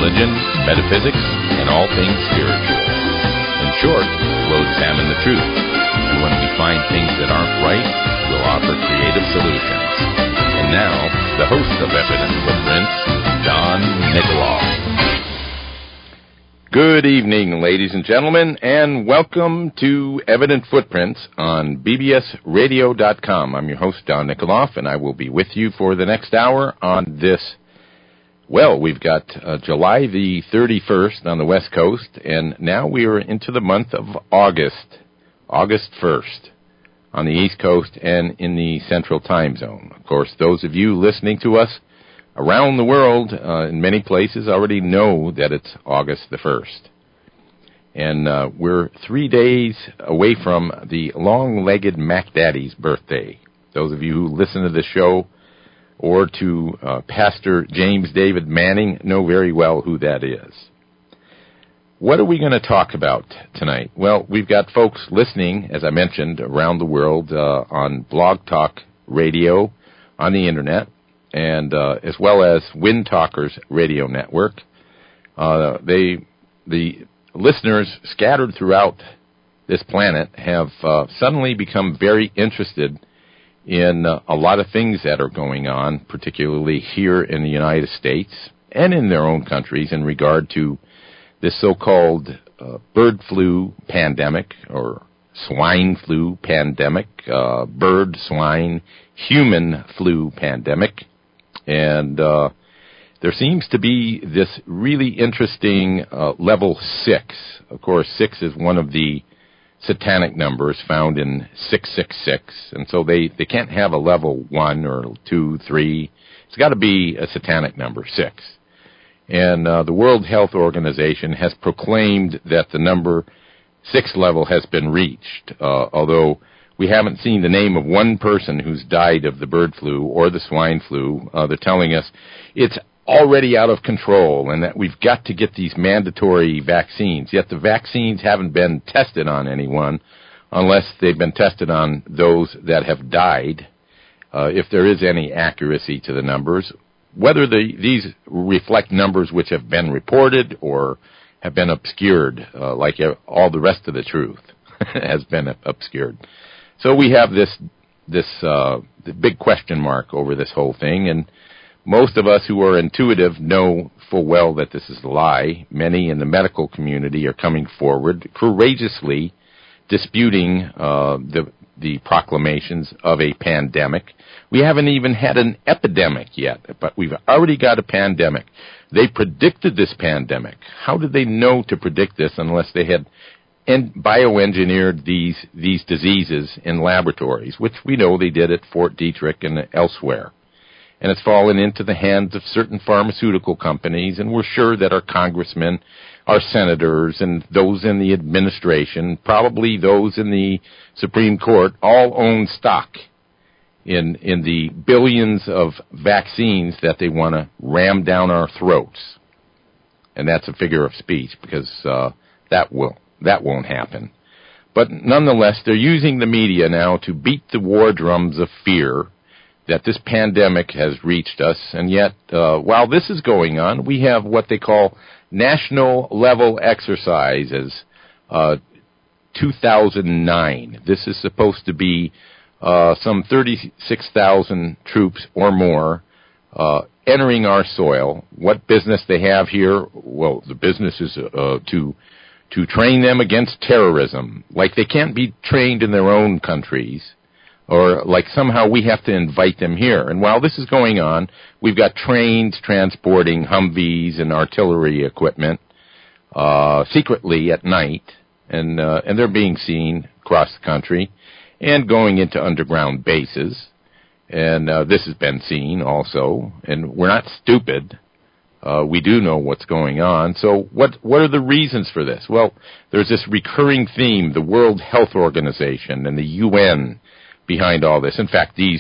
religion, metaphysics, and all things spiritual. In short, we'll examine the truth, and when we find things that aren't right, we'll offer creative solutions. And now, the host of Evident Footprints, Don Nikoloff. Good evening, ladies and gentlemen, and welcome to Evident Footprints on bbsradio.com. I'm your host, Don Nikoloff, and I will be with you for the next hour on this. Well, we've got July the 31st on the West Coast, and now we are into the month of August 1st on the East Coast and in the Central Time Zone. Of course, those of you listening to us around the world, in many places, already know that it's August the 1st. And we're 3 days away from the long-legged Mac Daddy's birthday. Those of you who listen to the show or to Pastor James David Manning know very well who that is. What are we going to talk about tonight? Well, we've got folks listening, as I mentioned, around the world on Blog Talk Radio, on the Internet, and as well as Wind Talkers Radio Network. The listeners scattered throughout this planet have suddenly become very interested in a lot of things that are going on, particularly here in the United States and in their own countries in regard to this so-called bird flu pandemic or swine flu pandemic, bird, swine, human flu pandemic. And there seems to be this really interesting level 6. Of course, 6 is one of the satanic numbers found in 666. And so they can't have a level 1 or 2, 3. It's got to be a satanic number, 6. And the World Health Organization has proclaimed that the number 6 level has been reached, although we haven't seen the name of one person who's died of the bird flu or the swine flu. They're telling us it's already out of control and that we've got to get these mandatory vaccines. Yet the vaccines haven't been tested on anyone unless they've been tested on those that have died, if there is any accuracy to the numbers. Whether these reflect numbers which have been reported or have been obscured, like all the rest of the truth has been obscured. So we have this big question mark over this whole thing, and most of us who are intuitive know full well that this is a lie. Many in the medical community are coming forward, courageously disputing the proclamations of a pandemic. We haven't even had an epidemic yet, but we've already got a pandemic. They predicted this pandemic. How did they know to predict this unless they had bioengineered these diseases in laboratories, which we know they did at Fort Detrick and elsewhere. And it's fallen into the hands of certain pharmaceutical companies, and we're sure that our congressmen, our senators, and those in the administration, probably those in the Supreme Court, all own stock in the billions of vaccines that they want to ram down our throats. And that's a figure of speech, because that won't happen. But nonetheless, they're using the media now to beat the war drums of fear that this pandemic has reached us. And yet, while this is going on, we have what they call national level exercises, 2009. This is supposed to be some 36,000 troops or more entering our soil. What business they have here? Well, the business is to train them against terrorism, like they can't be trained in their own countries, or like somehow we have to invite them here. And while this is going on, we've got trains transporting Humvees and artillery equipment secretly at night, and they're being seen across the country and going into underground bases. And this has been seen also, and we're not stupid. We do know what's going on. So what are the reasons for this? Well, there's this recurring theme, the World Health Organization and the UN behind all this. In fact, these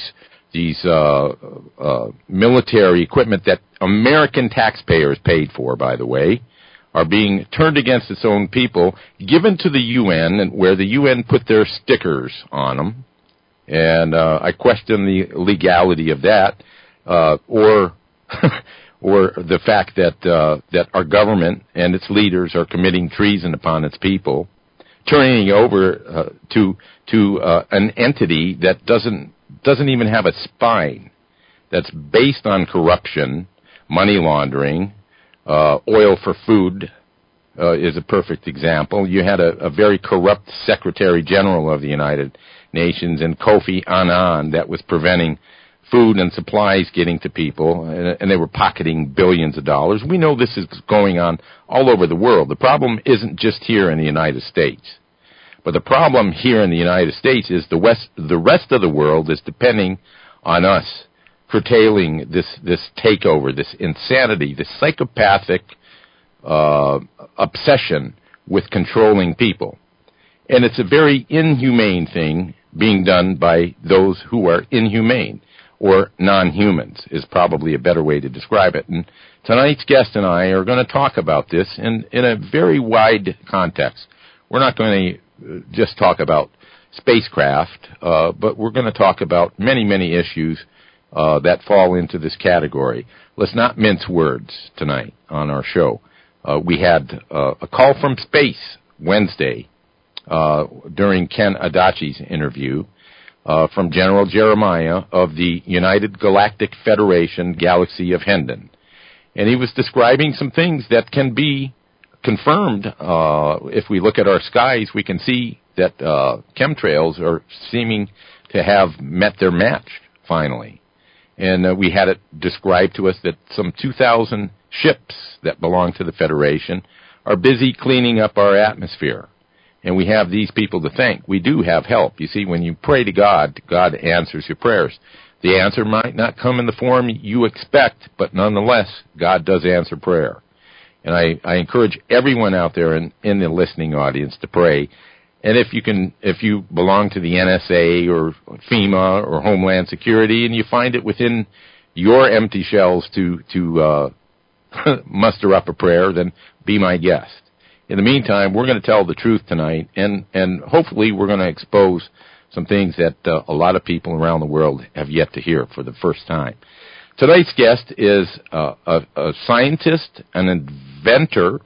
military equipment that American taxpayers paid for, by the way, are being turned against its own people, given to the UN, and where the UN put their stickers on them. And I question the legality of that, or or the fact that that our government and its leaders are committing treason upon its people, turning over to an entity that doesn't even have a spine, that's based on corruption, money laundering, oil for food is a perfect example. You had a very corrupt Secretary General of the United Nations in Kofi Annan that was preventing food and supplies getting to people, and they were pocketing billions of dollars. We know this is going on all over the world. The problem isn't just here in the United States. But the problem here in the United States is the rest of the world is depending on us curtailing this takeover, this insanity, this psychopathic obsession with controlling people. And it's a very inhumane thing being done by those who are inhumane, or non-humans is probably a better way to describe it. And tonight's guest and I are going to talk about this in a very wide context. We're not going to just talk about spacecraft, but we're going to talk about many, many issues that fall into this category. Let's not mince words tonight on our show. We had a call from space Wednesday during Ken Adachi's interview from General Jeremiah of the United Galactic Federation Galaxy of Hendon. And he was describing some things that can be confirmed. If we look at our skies, we can see that chemtrails are seeming to have met their match, finally. And we had it described to us that some 2,000 ships that belong to the Federation are busy cleaning up our atmosphere. And we have these people to thank. We do have help. You see, when you pray to God, God answers your prayers. The answer might not come in the form you expect, but nonetheless, God does answer prayer. And I encourage everyone out there in the listening audience to pray. And if you belong to the NSA or FEMA or Homeland Security and you find it within your empty shells to muster up a prayer, then be my guest. In the meantime, we're going to tell the truth tonight, and hopefully we're going to expose some things that a lot of people around the world have yet to hear for the first time. Tonight's guest is a scientist, an inventor,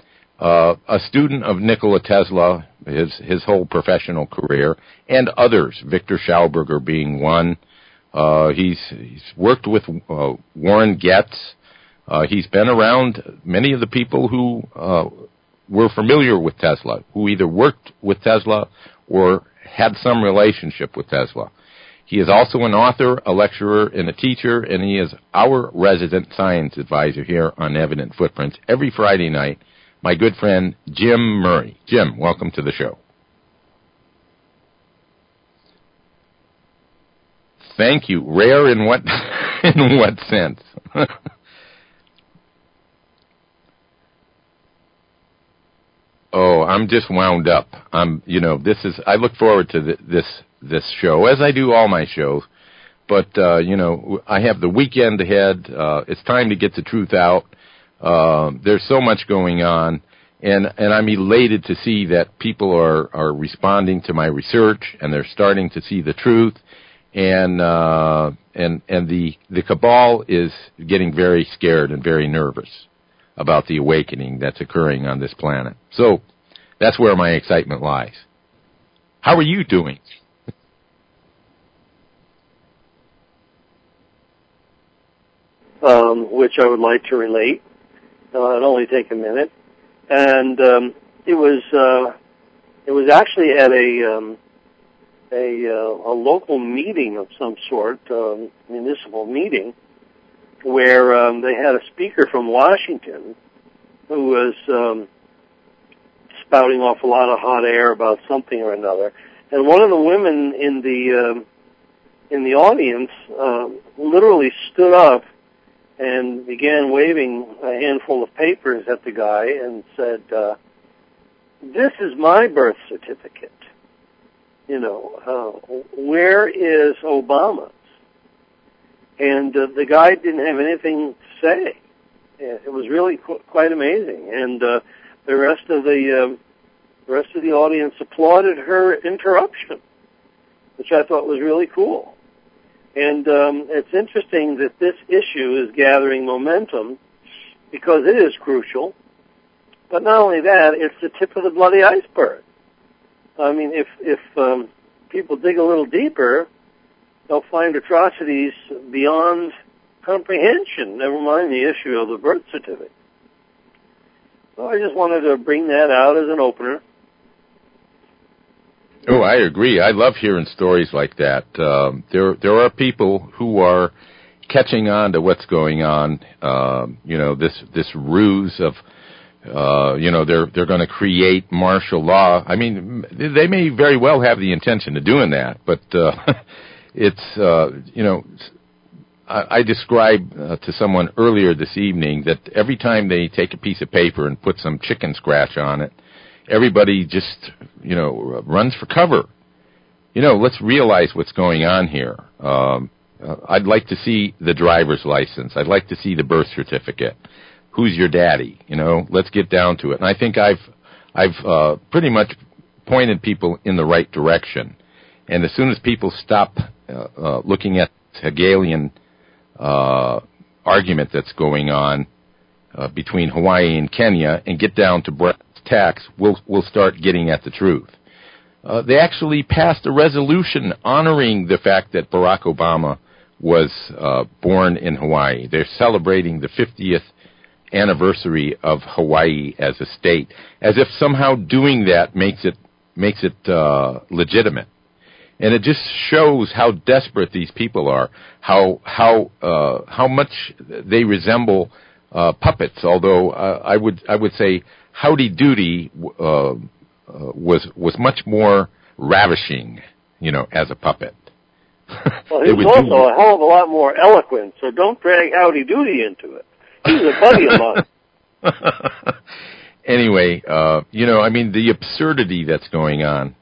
a student of Nikola Tesla, his whole professional career, and others, Victor Schauberger being one. He's worked with Warren Getz. He's been around many of the people who were familiar with Tesla, who either worked with Tesla or had some relationship with Tesla. He is also an author, a lecturer, and a teacher, and he is our resident science advisor here on Evident Footprints every Friday night, my good friend Jim Murray. Jim, welcome to the show. Thank you. Rare in what in what sense? Oh, I'm just wound up. I look forward to this show, as I do all my shows. But, I have the weekend ahead. It's time to get the truth out. There's so much going on. And I'm elated to see that people are responding to my research, and they're starting to see the truth. And the cabal is getting very scared and very nervous about the awakening that's occurring on this planet. So that's where my excitement lies. How are you doing? Which I would like to relate. It'll only take a minute. And it was actually at a local meeting of some sort, municipal meeting, where they had a speaker from Washington who was spouting off a lot of hot air about something or another. And one of the women in the audience literally stood up and began waving a handful of papers at the guy and said, "This is my birth certificate. Where is Obama's?" And the guy didn't have anything to say. It was really quite amazing. And the rest of the audience applauded her interruption, which I thought was really cool. And it's interesting that this issue is gathering momentum because it is crucial. But not only that, it's the tip of the bloody iceberg. I mean, if people dig a little deeper, they'll find atrocities beyond comprehension, never mind the issue of the birth certificate. So I just wanted to bring that out as an opener. Oh, I agree. I love hearing stories like that. There are people who are catching on to what's going on. This ruse of, they're going to create martial law. I mean, they may very well have the intention of doing that, but I described to someone earlier this evening that every time they take a piece of paper and put some chicken scratch on it, everybody just, runs for cover. Let's realize what's going on here. I'd like to see the driver's license. I'd like to see the birth certificate. Who's your daddy? Let's get down to it. And I think I've pretty much pointed people in the right direction. And as soon as people stop looking at Hegelian argument that's going on between Hawaii and Kenya and get down to brass tacks, we'll start getting at the truth. They actually passed a resolution honoring the fact that Barack Obama was born in Hawaii. They're celebrating the 50th anniversary of Hawaii as a state, as if somehow doing that makes it legitimate. And it just shows how desperate these people are, how much they resemble puppets. Although I would say Howdy Doody was much more ravishing, as a puppet. Well, he was also a hell of a lot more eloquent. So don't drag Howdy Doody into it. He was a buddy of mine. Anyway, the absurdity that's going on.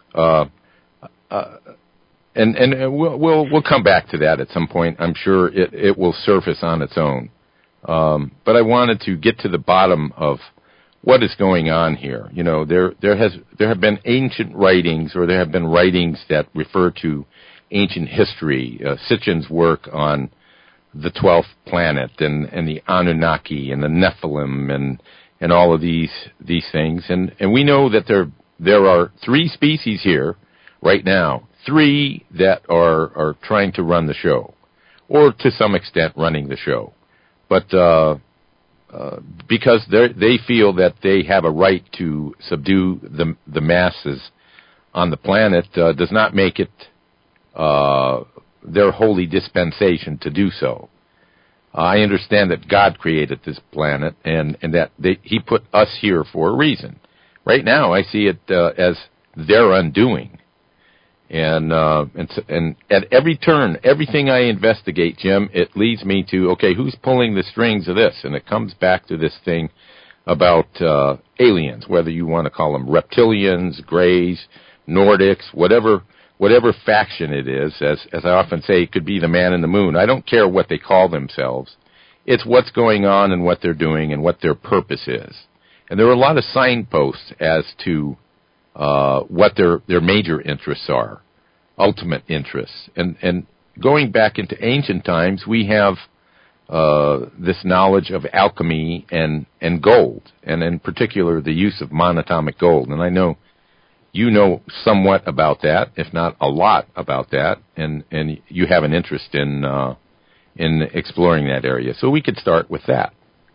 And we'll come back to that at some point. I'm sure it will surface on its own. But I wanted to get to the bottom of what is going on here. There have been ancient writings, or there have been writings that refer to ancient history. Sitchin's work on the 12th planet and the Anunnaki and the Nephilim and all of these things. And we know that there are 3 species here right now, 3 that are trying to run the show, or to some extent running the show. But because they feel that they have a right to subdue the masses on the planet, does not make it their holy dispensation to do so. I understand that God created this planet and that He put us here for a reason. Right now, I see it as their undoing. And at every turn, everything I investigate, Jim, it leads me to, okay, who's pulling the strings of this? And it comes back to this thing about aliens, whether you want to call them reptilians, Greys, Nordics, whatever faction it is. As I often say, it could be the man in the moon. I don't care what they call themselves. It's what's going on and what they're doing and what their purpose is. And there are a lot of signposts as to what their major interests are, ultimate interests. And going back into ancient times, we have this knowledge of alchemy and gold, and in particular the use of monatomic gold. And I know you know somewhat about that, if not a lot about that, and you have an interest in exploring that area. So we could start with that.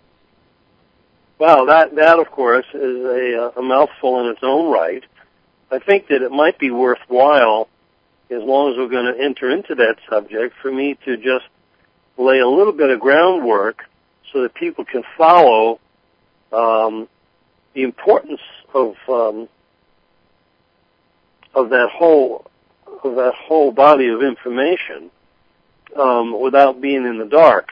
Well, that of course is a mouthful in its own right. I think that it might be worthwhile, as long as we're going to enter into that subject, for me to just lay a little bit of groundwork so that people can follow the importance of that whole body of information without being in the dark.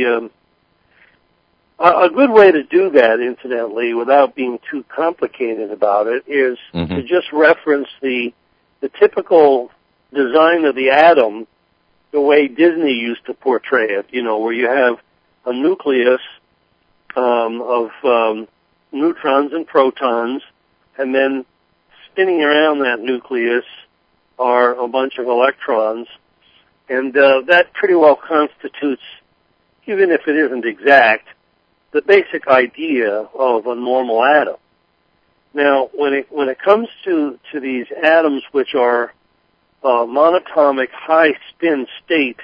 A good way to do that, incidentally, without being too complicated about it, is to just reference the typical design of the atom, the way Disney used to portray it, where you have a nucleus of neutrons and protons, and then spinning around that nucleus are a bunch of electrons, And that pretty well constitutes, even if it isn't exact, the basic idea of a normal atom. Now, when it comes to these atoms which are monatomic high spin state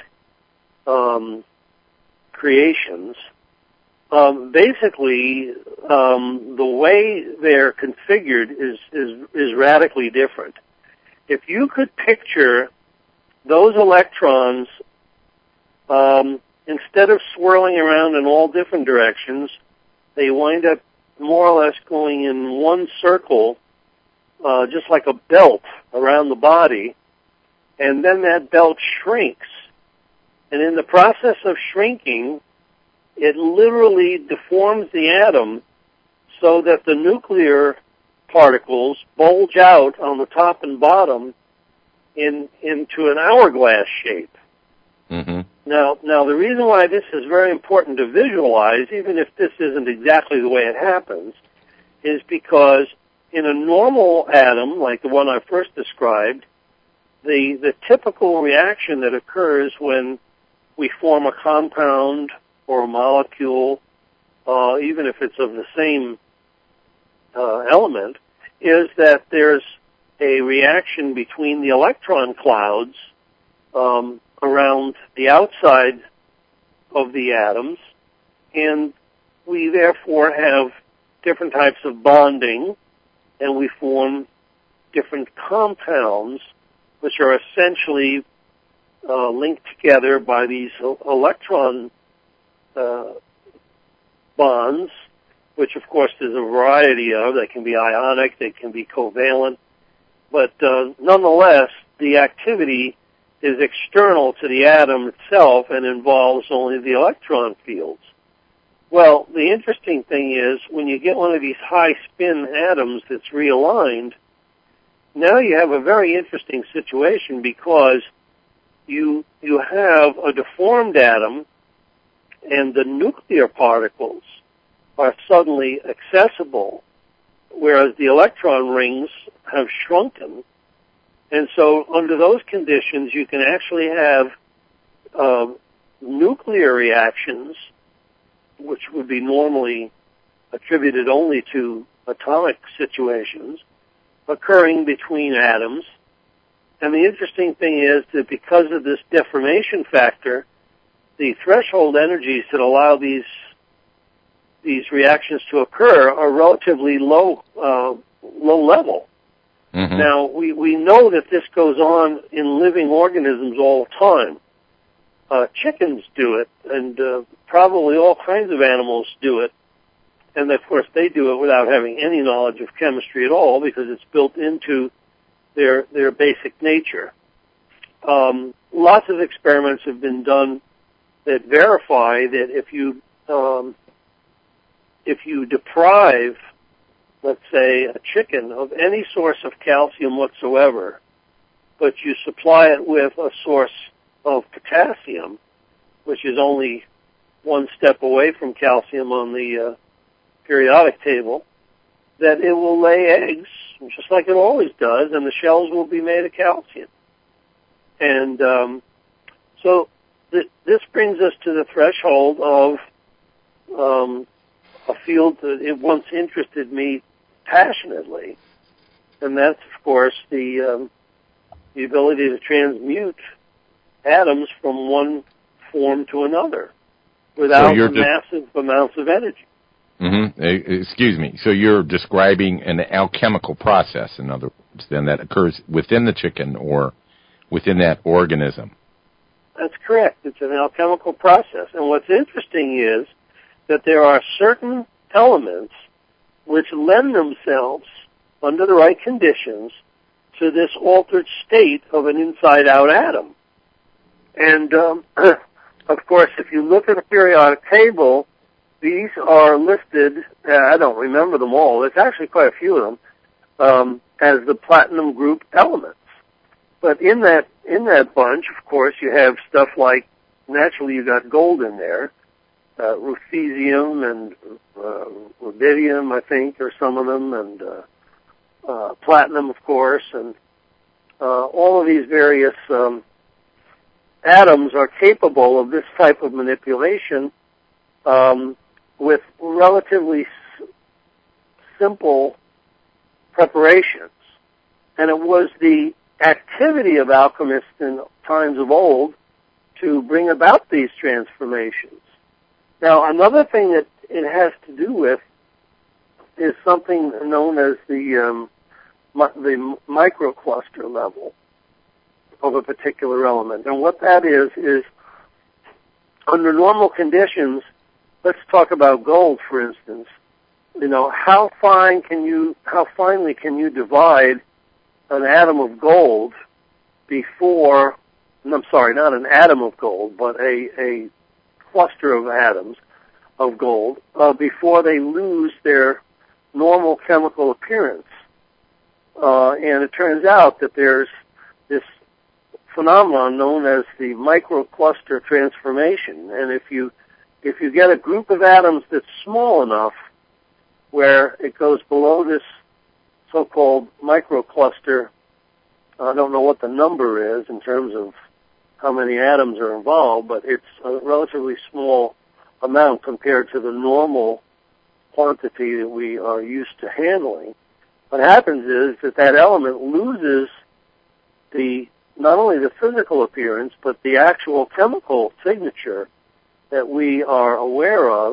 creations, basically the way they're configured is radically different. If you could picture those electrons, instead of swirling around in all different directions, they wind up more or less going in one circle, just like a belt around the body, and then that belt shrinks. And in the process of shrinking, it literally deforms the atom so that the nuclear particles bulge out on the top and bottom into an hourglass shape. Mm-hmm. Now, the reason why this is very important to visualize, even if this isn't exactly the way it happens, is because in a normal atom, like the one I first described, the typical reaction that occurs when we form a compound or a molecule, even if it's of the same element, is that there's a reaction between the electron clouds around the outside of the atoms, and we therefore have different types of bonding, and we form different compounds which are essentially linked together by these electron bonds, which of course there's a variety of. They can be ionic, they can be covalent, but nonetheless the activity is external to the atom itself and involves only the electron fields. Well, the interesting thing is when you get one of these high spin atoms that's realigned, now you have a very interesting situation because you have a deformed atom and the nuclear particles are suddenly accessible, whereas the electron rings have shrunken. And so under those conditions, you can actually have nuclear reactions, which would be normally attributed only to atomic situations, occurring between atoms. And the interesting thing is that because of this deformation factor, the threshold energies that allow these reactions to occur are relatively low level. Mm-hmm. Now, we know that this goes on in living organisms all the time. Chickens do it, and probably all kinds of animals do it. And, of course, they do it without having any knowledge of chemistry at all because it's built into their basic nature. Lots of experiments have been done that verify that if you deprive, let's say, a chicken of any source of calcium whatsoever, but you supply it with a source of potassium, which is only one step away from calcium on the periodic table, that it will lay eggs, just like it always does, and the shells will be made of calcium. And so this brings us to the threshold of a field that it once interested me passionately, and that's, of course, the ability to transmute atoms from one form to another without massive amounts of energy. Mm-hmm. Excuse me. So you're describing an alchemical process, in other words, then that occurs within the chicken or within that organism. That's correct. It's an alchemical process. And what's interesting is that there are certain elements which lend themselves, under the right conditions, to this altered state of an inside-out atom. And, of course, if you look at the periodic table, these are listed, I don't remember them all, there's actually quite a few of them, as the platinum group elements. But in that bunch, of course, you have stuff like, naturally you got gold in there, ruthenium and rubidium, I think, are some of them, and platinum, of course, and all of these various atoms are capable of this type of manipulation with relatively simple preparations. And it was the activity of alchemists in times of old to bring about these transformations. Now, another thing that it has to do with is something known as the microcluster level of a particular element. And what that is under normal conditions, let's talk about gold, for instance. How finely can you divide an atom of gold before, I'm sorry, not an atom of gold, but a cluster of atoms of gold before they lose their normal chemical appearance. And it turns out that there's this phenomenon known as the microcluster transformation. And if you get a group of atoms that's small enough where it goes below this so-called microcluster, I don't know what the number is in terms of how many atoms are involved, but it's a relatively small amount compared to the normal quantity that we are used to handling. What happens is that element loses not only the physical appearance, but the actual chemical signature that we are aware of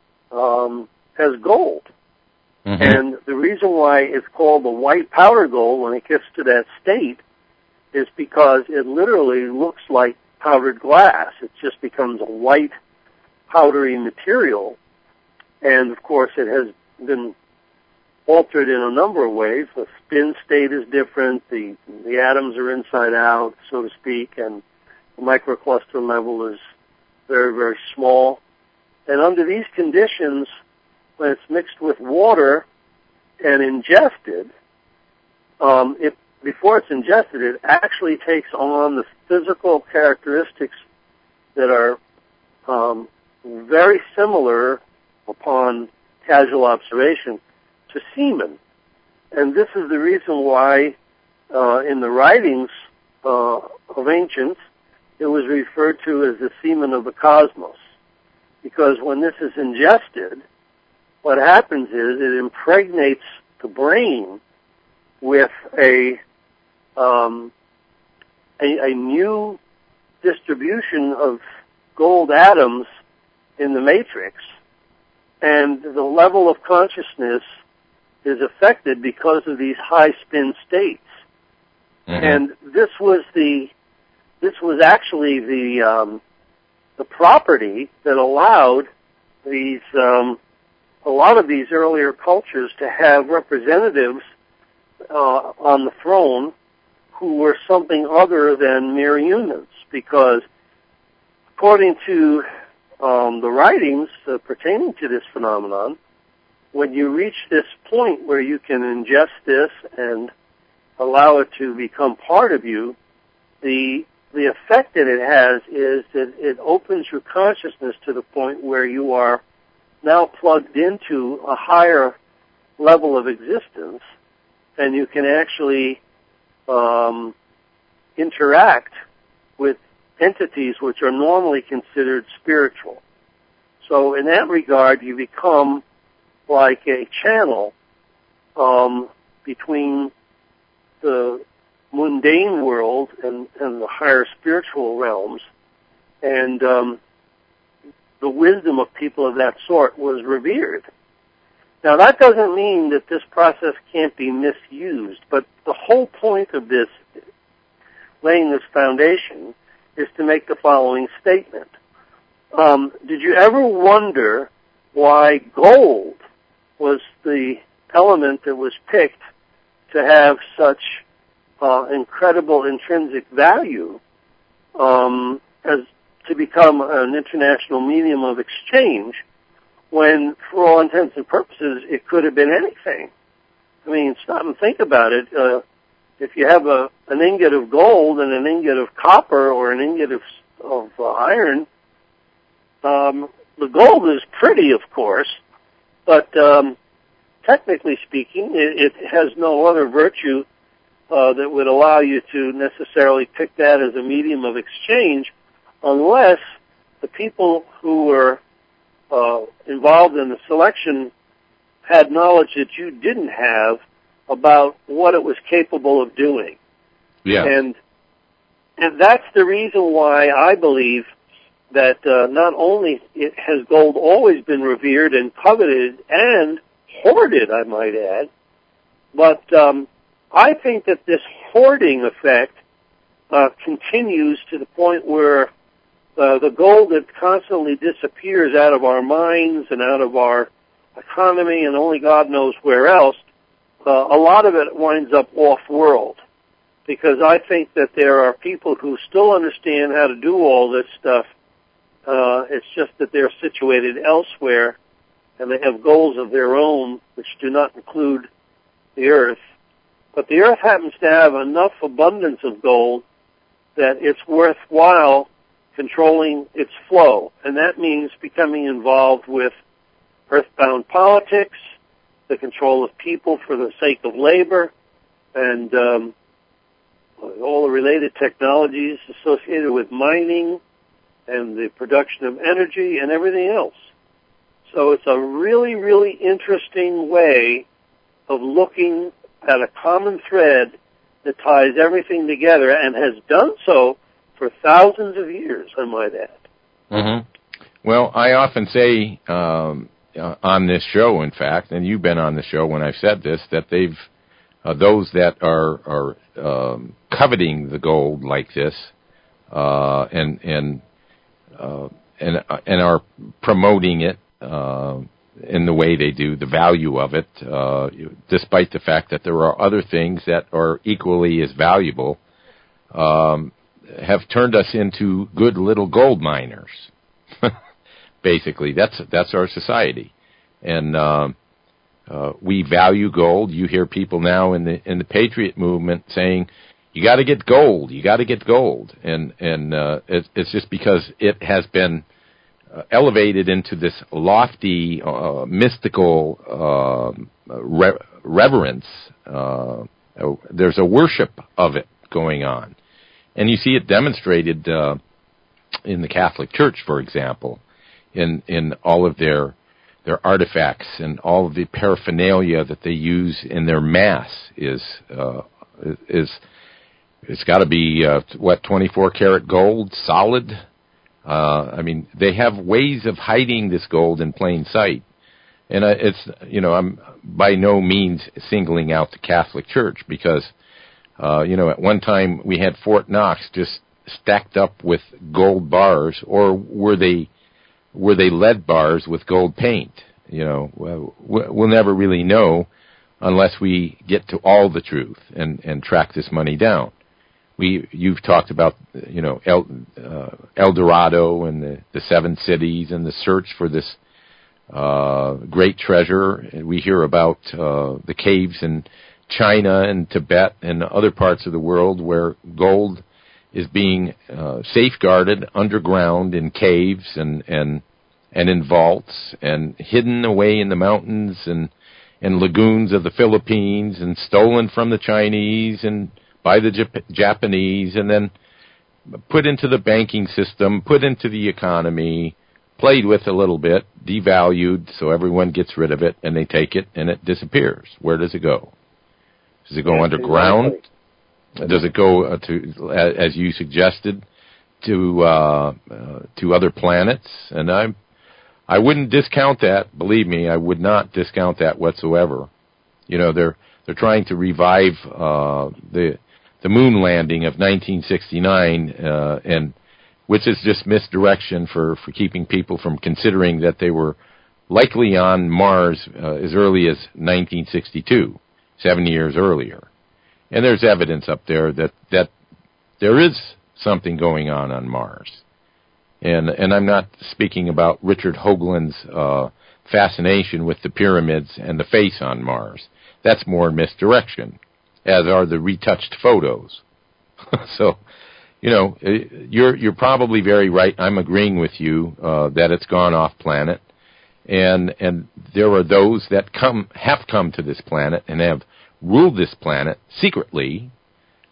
as gold. Mm-hmm. And the reason why it's called the white powder gold when it gets to that state is because it literally looks like powdered glass. It just becomes a white, powdery material. And, of course, it has been altered in a number of ways. The spin state is different. The atoms are inside out, so to speak, and the microcluster level is very, very small. And under these conditions, when it's mixed with water and ingested, before it's ingested, it actually takes on the physical characteristics that are very similar upon casual observation to semen. And this is the reason why in the writings of ancients, it was referred to as the semen of the cosmos. Because when this is ingested, what happens is it impregnates the brain with a new distribution of gold atoms in the matrix, and the level of consciousness is affected because of these high spin states. Mm-hmm. And this was actually the property that allowed these a lot of these earlier cultures to have representatives on the throne who were something other than mere humans, because according to the writings pertaining to this phenomenon, when you reach this point where you can ingest this and allow it to become part of you, the effect that it has is that it opens your consciousness to the point where you are now plugged into a higher level of existence, and you can actually interact with entities which are normally considered spiritual. So in that regard, you become like a channel between the mundane world and the higher spiritual realms, and the wisdom of people of that sort was revered. Now, that doesn't mean that this process can't be misused, but the whole point of this, laying this foundation, is to make the following statement. Did you ever wonder why gold was the element that was picked to have such incredible intrinsic value as to become an international medium of exchange, when, for all intents and purposes, it could have been anything? I mean, stop and think about it. If you have an ingot of gold and an ingot of copper or an ingot of iron, the gold is pretty, of course, but technically speaking, it has no other virtue that would allow you to necessarily pick that as a medium of exchange, unless the people who were involved in the selection had knowledge that you didn't have about what it was capable of doing. Yeah. And that's the reason why I believe that not only has gold always been revered and coveted and hoarded, I might add, but I think that this hoarding effect continues to the point where the gold that constantly disappears out of our minds and out of our economy and only God knows where else, a lot of it winds up off-world. Because I think that there are people who still understand how to do all this stuff. It's just that they're situated elsewhere and they have goals of their own which do not include the earth. But the earth happens to have enough abundance of gold that it's worthwhile controlling its flow. And that means becoming involved with earthbound politics, the control of people for the sake of labor, and all the related technologies associated with mining and the production of energy and everything else. So it's a really, really interesting way of looking at a common thread that ties everything together and has done so for thousands of years, I might add. Mm-hmm. Well, I often say on this show, in fact, and you've been on the show when I've said this, that they've those that are coveting the gold like this and are promoting it in the way they do, the value of it, despite the fact that there are other things that are equally as valuable, have turned us into good little gold miners. Basically, that's our society, and we value gold. You hear people now in the Patriot movement saying, "You got to get gold. You got to get gold," and it's just because it has been elevated into this lofty, mystical reverence. There's a worship of it going on, and you see it demonstrated in the Catholic Church, for example, in all of their artifacts and all of the paraphernalia that they use in their mass is it's got to be 24 karat gold, solid. I mean, they have ways of hiding this gold in plain sight, and I'm by no means singling out the Catholic Church because at one time we had Fort Knox just stacked up with gold bars, or were they lead bars with gold paint? We'll never really know unless we get to all the truth and track this money down. You've talked about El Dorado and the seven cities and the search for this great treasure. We hear about the caves in China and Tibet and other parts of the world where gold is being safeguarded underground in caves and in vaults and hidden away in the mountains and lagoons of the Philippines and stolen from the Chinese and by the Japanese and then put into the banking system, put into the economy, played with a little bit, devalued so everyone gets rid of it and they take it and it disappears. Where does it go? Does it go underground? Exactly. Does it go to, as you suggested, to other planets? And I wouldn't discount that. Believe me, I would not discount that whatsoever. They're trying to revive the moon landing of 1969, and which is just misdirection for keeping people from considering that they were likely on Mars as early as 1962, 7 years earlier. And there's evidence up there that there is something going on Mars. And I'm not speaking about Richard Hoagland's fascination with the pyramids and the face on Mars. That's more misdirection, as are the retouched photos. So, you're probably very right. I'm agreeing with you that it's gone off planet, and there are those that have come to this planet and have ruled this planet secretly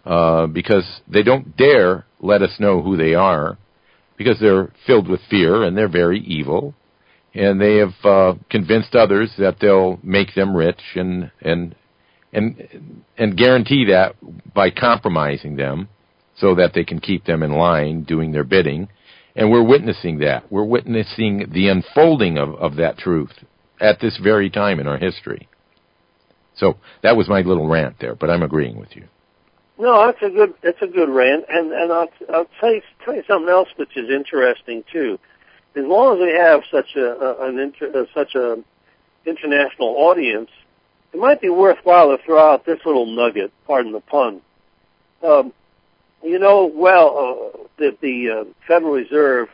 because they don't dare let us know who they are, because they're filled with fear and they're very evil, and they have convinced others that they'll make them rich and guarantee that by compromising them so that they can keep them in line doing their bidding. And we're witnessing that. We're witnessing the unfolding of that truth at this very time in our history. So that was my little rant there, but I'm agreeing with you. No, that's a good rant, and I'll tell you something else which is interesting too. As long as we have such a international audience, it might be worthwhile to throw out this little nugget. Pardon the pun. That the Federal Reserve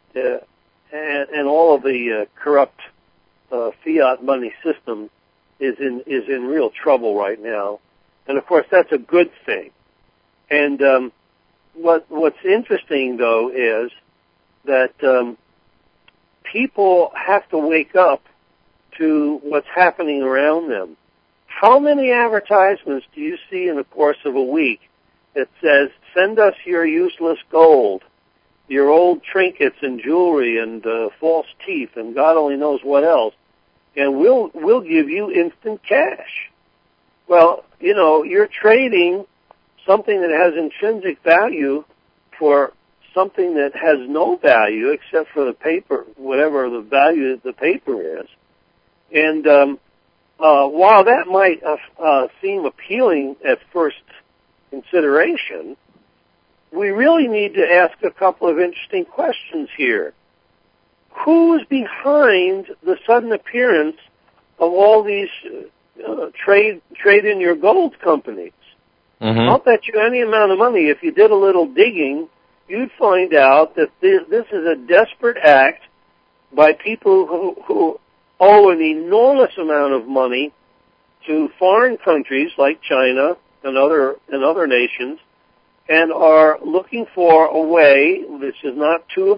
and all of the corrupt fiat money system is in real trouble right now, and of course that's a good thing. And what's interesting though is that people have to wake up to what's happening around them. How many advertisements do you see in the course of a week that says, "Send us your useless gold, your old trinkets and jewelry and false teeth and God only knows what else, and we'll give you instant cash"? Well, you're trading something that has intrinsic value for something that has no value except for the paper, whatever the value of the paper is. And while that might seem appealing at first consideration, we really need to ask a couple of interesting questions here. Who's behind the sudden appearance of all these trade in your gold companies? Mm-hmm. I'll bet you any amount of money, if you did a little digging, you'd find out that this is a desperate act by people who owe an enormous amount of money to foreign countries like China and other nations, and are looking for a way, which is not too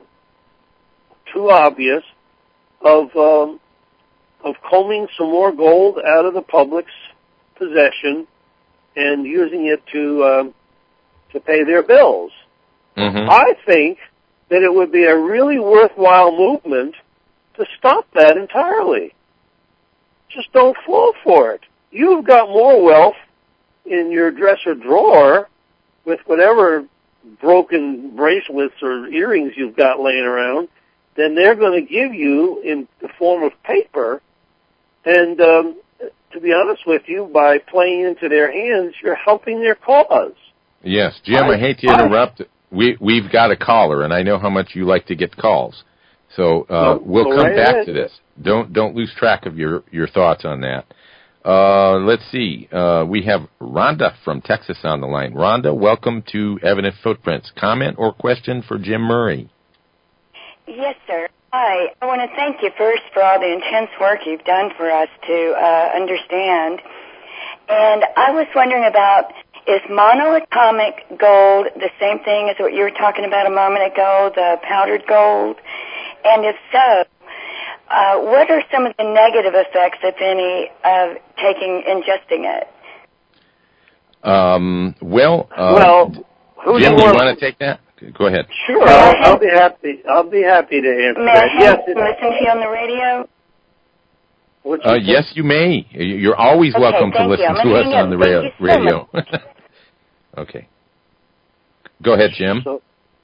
obvious, of combing some more gold out of the public's possession and using it to pay their bills. Mm-hmm. I think that it would be a really worthwhile movement to stop that entirely. Just don't fall for it. You've got more wealth in your dresser drawer with whatever broken bracelets or earrings you've got laying around than they're going to give you in the form of paper. And to be honest with you, by playing into their hands, you're helping their cause. Yes, Jim, I hate to interrupt. We've got a caller, and I know how much you like to get calls. So we'll come back to this. Don't lose track of your thoughts on that. Let's see. We have Rhonda from Texas on the line. Rhonda, welcome to Evident Footprints. Comment or question for Jim Murray? Yes, sir. Hi. I want to thank you first for all the intense work you've done for us to understand. And I was wondering about, is monoatomic gold the same thing as what you were talking about a moment ago, the powdered gold? And if so, what are some of the negative effects, if any, of ingesting it? Jim, do you want to take that? Go ahead. Sure, I'll be happy. I'll be happy to answer that. Yes, listen to you on the radio. Yes, you may. You're always welcome to listen to us on the radio. Okay. Go ahead, Jim. So,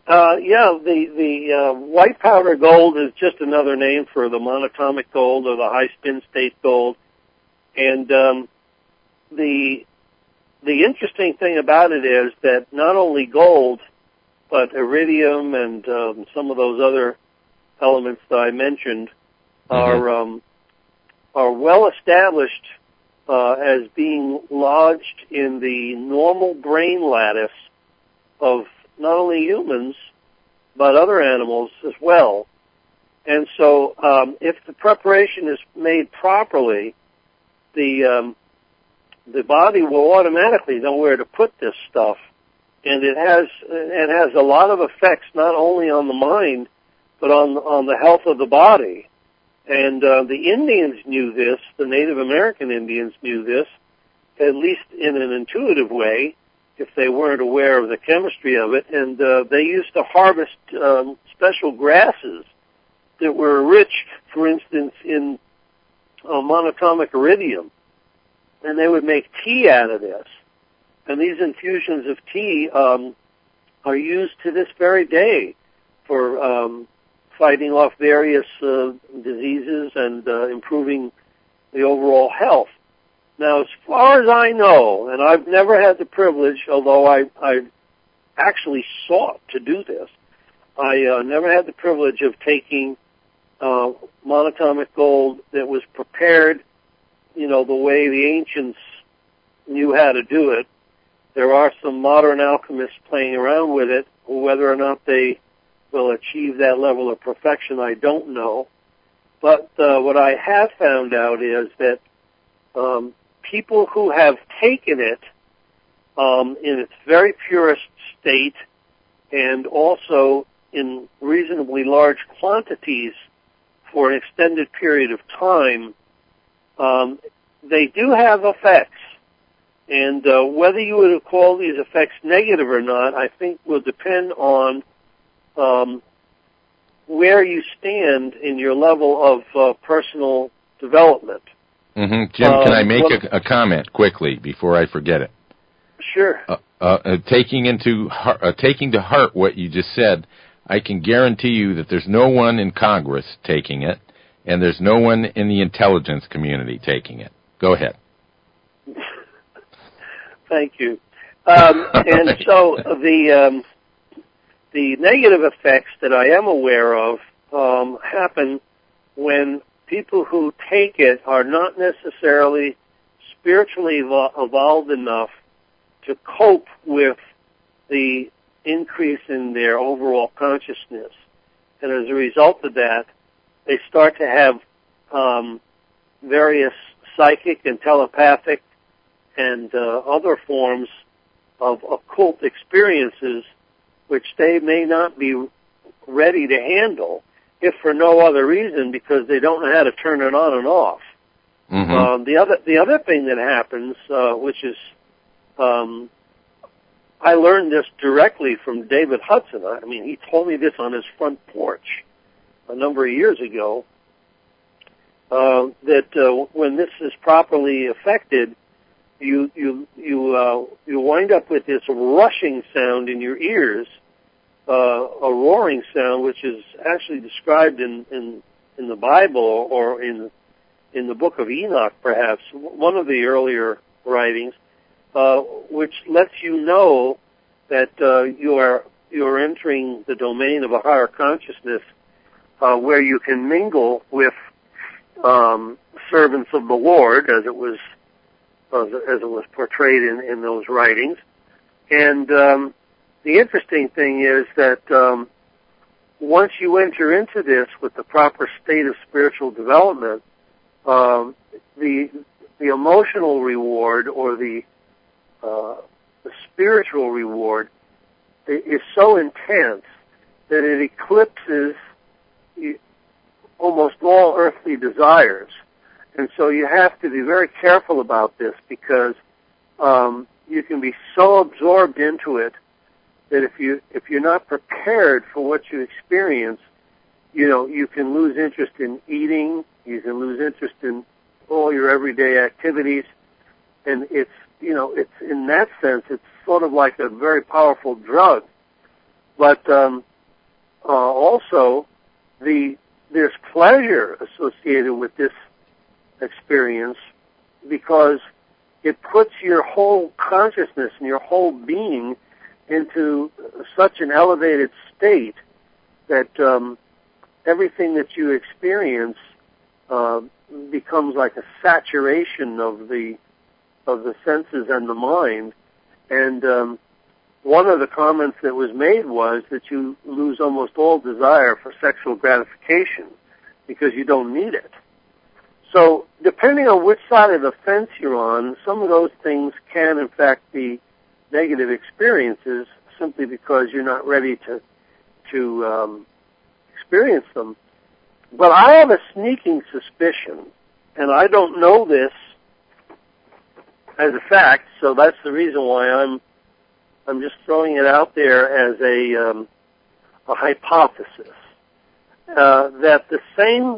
the white powder gold is just another name for the monatomic gold or the high spin state gold. And the interesting thing about it is that not only gold, but iridium and some of those other elements that I mentioned are well established as being lodged in the normal brain lattice of not only humans, but other animals as well. And so if the preparation is made properly, the body will automatically know where to put this stuff. And it has a lot of effects not only on the mind, but on the health of the body. And the Indians knew this, the Native American Indians knew this, at least in an intuitive way, if they weren't aware of the chemistry of it. And they used to harvest special grasses that were rich, for instance, in monatomic iridium. And they would make tea out of this. And these infusions of tea are used to this very day for fighting off various diseases and improving the overall health. Now, as far as I know, and I've never had the privilege, although I actually sought to do this, I never had the privilege of taking monatomic gold that was prepared, the way the ancients knew how to do it. There are some modern alchemists playing around with it. Whether or not they will achieve that level of perfection, I don't know. But what I have found out is that people who have taken it in its very purest state and also in reasonably large quantities for an extended period of time, they do have effects. And whether you would call these effects negative or not, I think will depend on where you stand in your level of personal development. Mm-hmm. Jim, can I make a comment quickly before I forget it? Sure. Taking to heart what you just said, I can guarantee you that there's no one in Congress taking it, and there's no one in the intelligence community taking it. Go ahead. Thank you. And so the negative effects that I am aware of happen when people who take it are not necessarily spiritually evolved enough to cope with the increase in their overall consciousness. And as a result of that, they start to have various psychic and telepathic and other forms of occult experiences which they may not be ready to handle, if for no other reason because they don't know how to turn it on and off. Mm-hmm. The other thing that happens, which is I learned this directly from David Hudson. I mean, he told me this on his front porch a number of years ago, that when this is properly affected, you wind up with this rushing sound in your ears, a roaring sound, which is actually described in the Bible or in the book of Enoch, perhaps, one of the earlier writings, which lets you know that you are entering the domain of a higher consciousness, where you can mingle with servants of the Lord, as it was portrayed in those writings. And the interesting thing is that once you enter into this with the proper state of spiritual development, the emotional reward or the spiritual reward is so intense that it eclipses almost all earthly desires. And so you have to be very careful about this because you can be so absorbed into it that if you're not prepared for what you experience, you can lose interest in eating, you can lose interest in all your everyday activities, and it's in that sense it's sort of like a very powerful drug. But also there's pleasure associated with this experience because it puts your whole consciousness and your whole being into such an elevated state that everything that you experience becomes like a saturation of the senses and the mind. And one of the comments that was made was that you lose almost all desire for sexual gratification because you don't need it. So depending on which side of the fence you're on, some of those things can in fact be negative experiences simply because you're not ready to experience them. But I have a sneaking suspicion, and I don't know this as a fact, so that's the reason why I'm I'm just throwing it out there as a hypothesis, that the same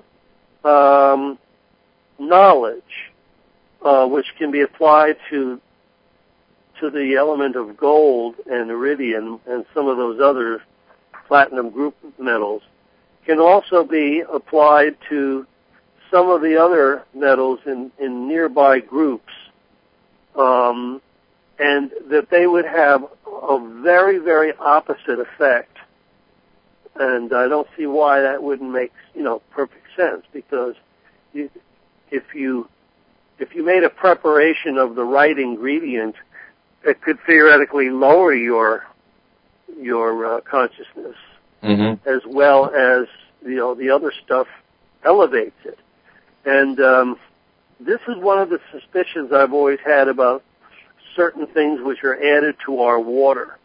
knowledge which can be applied to the element of gold and iridium and some of those other platinum group metals can also be applied to some of the other metals in nearby groups, and that they would have a very, very opposite effect. And I don't see why that wouldn't make, perfect sense, because if you made a preparation of the right ingredient, it could theoretically lower your consciousness, as well as the other stuff elevates it. And this is one of the suspicions I've always had about certain things which are added to our water.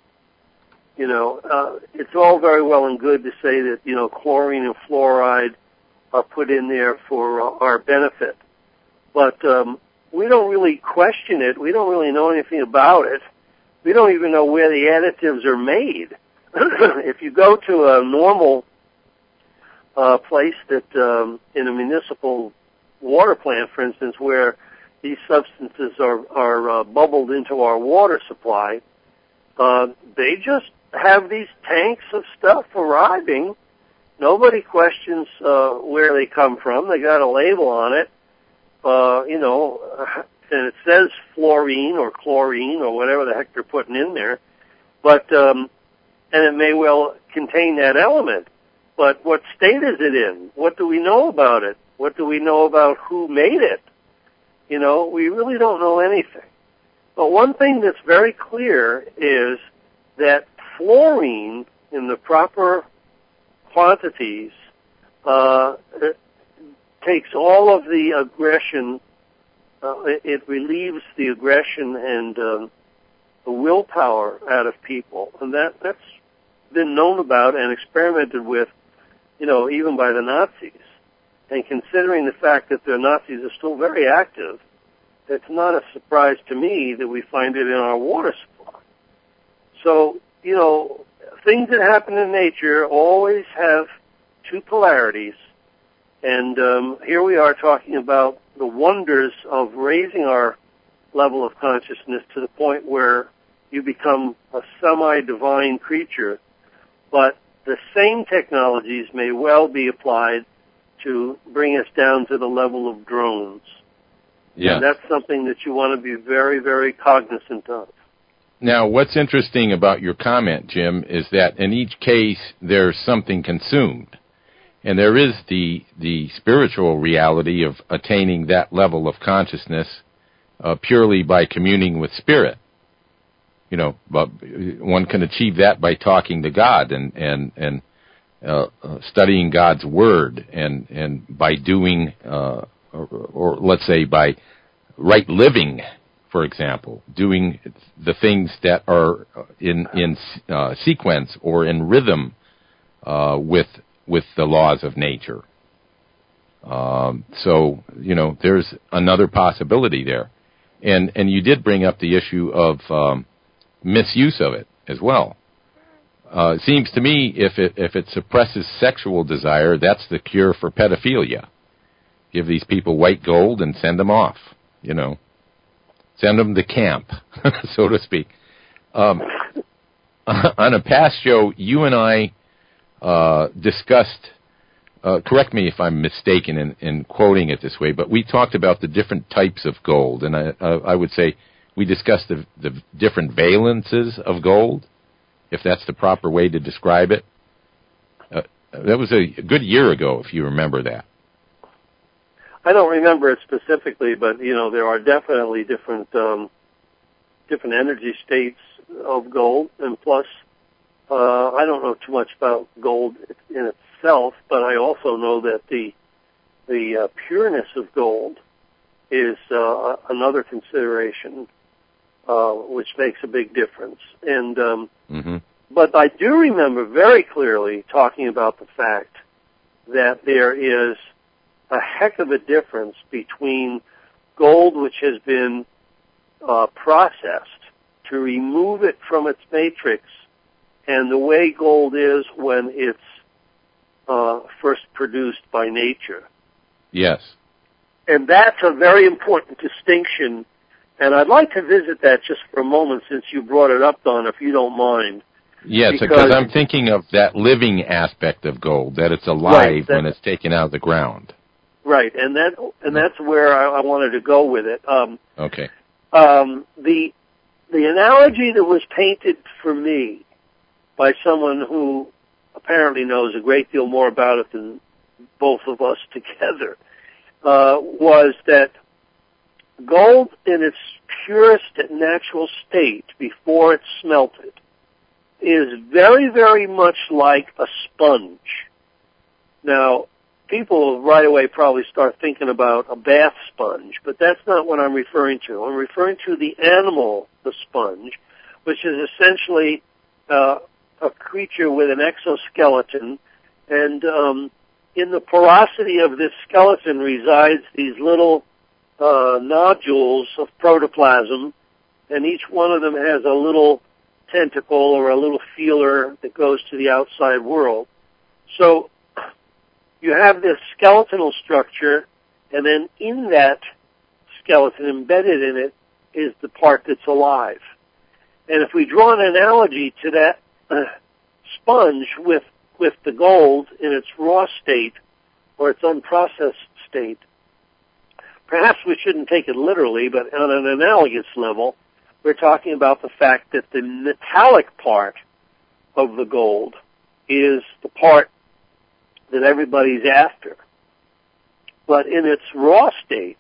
It's all very well and good to say that chlorine and fluoride are put in there for our benefit, but we don't really question it. We don't really know anything about it. We don't even know where the additives are made. If you go to a normal place that in a municipal water plant, for instance, where these substances are bubbled into our water supply, they just have these tanks of stuff arriving. Nobody questions where they come from. They got a label on it, and it says fluorine or chlorine or whatever the heck they're putting in there. But and it may well contain that element. But what state is it in? What do we know about it? What do we know about who made it? We really don't know anything. But one thing that's very clear is that fluorine in the proper quantities it takes all of the aggression, it relieves the aggression and the willpower out of people. And that's been known about and experimented with, even by the Nazis. And considering the fact that the Nazis are still very active, it's not a surprise to me that we find it in our water supply. So, things that happen in nature always have two polarities. And here we are talking about the wonders of raising our level of consciousness to the point where you become a semi-divine creature. But the same technologies may well be applied to bring us down to the level of drones. Yeah. And that's something that you want to be very, very cognizant of. Now, what's interesting about your comment, Jim, is that in each case there's something consumed. And there is the spiritual reality of attaining that level of consciousness purely by communing with spirit. But one can achieve that by talking to God and studying God's Word and by doing, or let's say by right living, for example, doing the things that are in sequence or in rhythm with the laws of nature. So, there's another possibility there. And you did bring up the issue of misuse of it as well. It seems to me if it suppresses sexual desire, that's the cure for pedophilia. Give these people white gold and send them off, Send them to camp, so to speak. On a past show, you and I discussed, correct me if I'm mistaken in quoting it this way, but we talked about the different types of gold, and I would say we discussed the different valences of gold, if that's the proper way to describe it. That was a good year ago, if you remember that. I don't remember it specifically, but there are definitely different energy states of gold, and plus, I don't know too much about gold in itself, but I also know that the pureness of gold is another consideration, which makes a big difference. And but I do remember very clearly talking about the fact that there is a heck of a difference between gold which has been processed to remove it from its matrix and the way gold is when it's first produced by nature. Yes. And that's a very important distinction, and I'd like to visit that just for a moment since you brought it up, Don, if you don't mind. Yes, because I'm thinking of that living aspect of gold, that it's alive when it's taken out of the ground. Right, and that's where I wanted to go with it. Okay. The analogy that was painted for me by someone who apparently knows a great deal more about it than both of us together was that gold in its purest natural state before it's smelted is very, very much like a sponge. Now, people right away probably start thinking about a bath sponge, but that's not what I'm referring to. I'm referring to the animal, the sponge, which is essentially a creature with an exoskeleton, and in the porosity of this skeleton resides these little nodules of protoplasm, and each one of them has a little tentacle or a little feeler that goes to the outside world. So you have this skeletal structure, and then in that skeleton, embedded in it, is the part that's alive. And if we draw an analogy to that sponge with the gold in its raw state or its unprocessed state, perhaps we shouldn't take it literally, but on an analogous level, we're talking about the fact that the metallic part of the gold is the part that everybody's after. But in its raw state,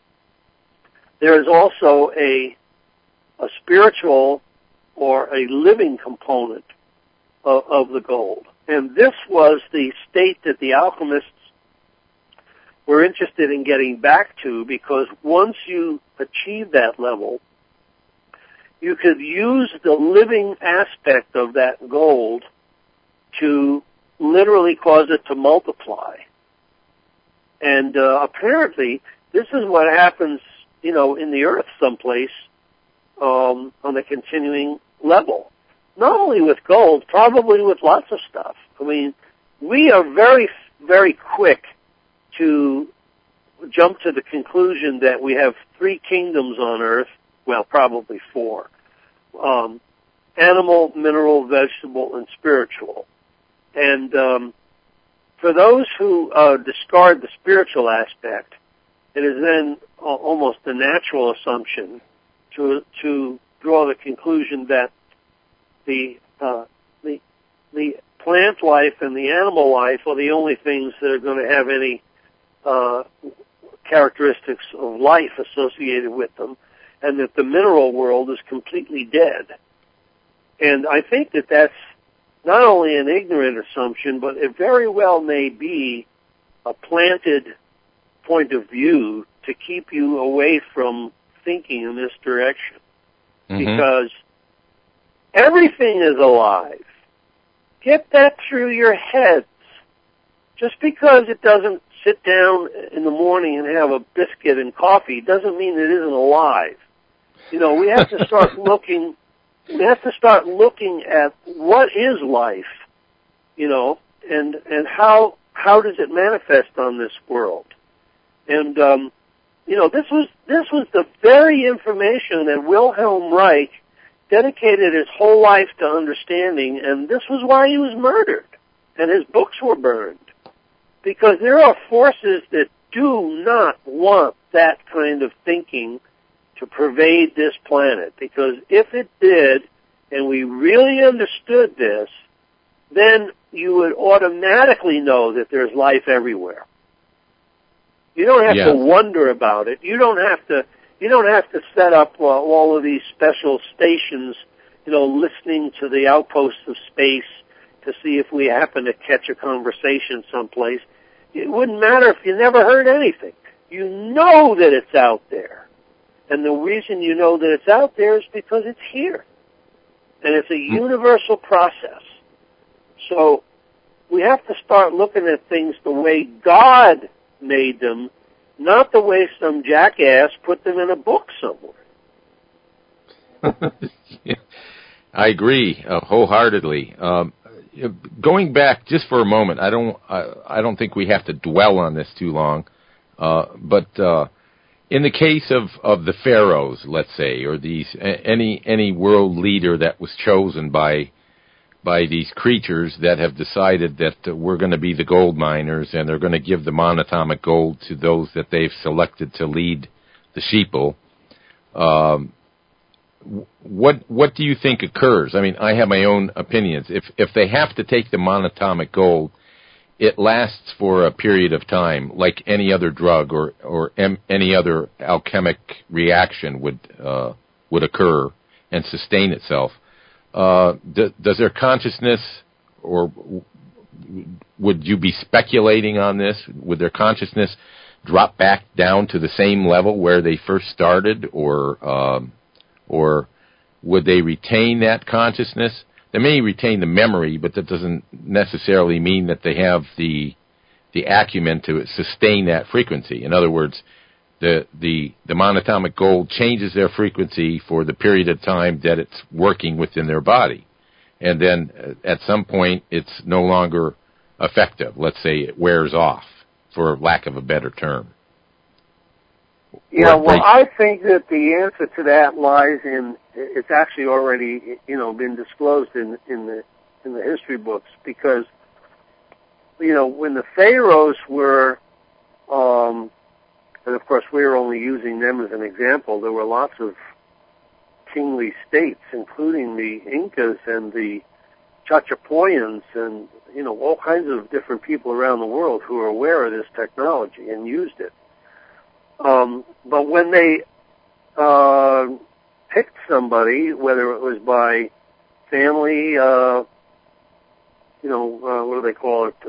there is also a spiritual or a living component of the gold. And this was the state that the alchemists were interested in getting back to, because once you achieve that level, you could use the living aspect of that gold to literally cause it to multiply. And apparently, this is what happens, in the earth someplace on a continuing level. Not only with gold, probably with lots of stuff. I mean, we are very, very quick to jump to the conclusion that we have three kingdoms on earth, well, probably four. Animal, mineral, vegetable, and spiritual. And for those who discard the spiritual aspect, it is then almost a natural assumption to draw the conclusion that the plant life and the animal life are the only things that are going to have any characteristics of life associated with them, and that the mineral world is completely dead. And I think that that's not only an ignorant assumption, but it very well may be a planted point of view to keep you away from thinking in this direction. Mm-hmm. Because everything is alive. Get that through your heads. Just because it doesn't sit down in the morning and have a biscuit and coffee doesn't mean it isn't alive. We have to start looking. We have to start looking at what is life, and how does it manifest on this world. And this was the very information that Wilhelm Reich dedicated his whole life to understanding, and this was why he was murdered, and his books were burned. Because there are forces that do not want that kind of thinking to pervade this planet. Because if it did, and we really understood this, then you would automatically know that there's life everywhere. You don't have to wonder about it. You don't have to set up all of these special stations, listening to the outposts of space to see if we happen to catch a conversation someplace. It wouldn't matter if you never heard anything. You know that it's out there. And the reason you know that it's out there is because it's here. And it's a universal process. So we have to start looking at things the way God made them, not the way some jackass put them in a book somewhere. I agree wholeheartedly. Going back just for a moment, I don't think we have to dwell on this too long. But in the case of the pharaohs, let's say, or these any world leader that was chosen by these creatures that have decided that we're going to be the gold miners and they're going to give the monatomic gold to those that they've selected to lead the sheeple. What do you think occurs? I mean, I have my own opinions. If they have to take the monatomic gold, it lasts for a period of time, like any other drug or any other alchemic reaction would occur and sustain itself. Does their consciousness, or would you be speculating on this? Would their consciousness drop back down to the same level where they first started, or would they retain that consciousness? They may retain the memory, but that doesn't necessarily mean that they have the acumen to sustain that frequency. In other words, the monatomic gold changes their frequency for the period of time that it's working within their body. And then at some point, it's no longer effective. Let's say it wears off, for lack of a better term. Yeah, well, I think that the answer to that lies in, it's actually already, been disclosed in the history books, because, when the pharaohs were, and of course we were only using them as an example, there were lots of kingly states, including the Incas and the Chachapoyans and, all kinds of different people around the world who were aware of this technology and used it. But when they picked somebody, whether it was by family, what do they call it,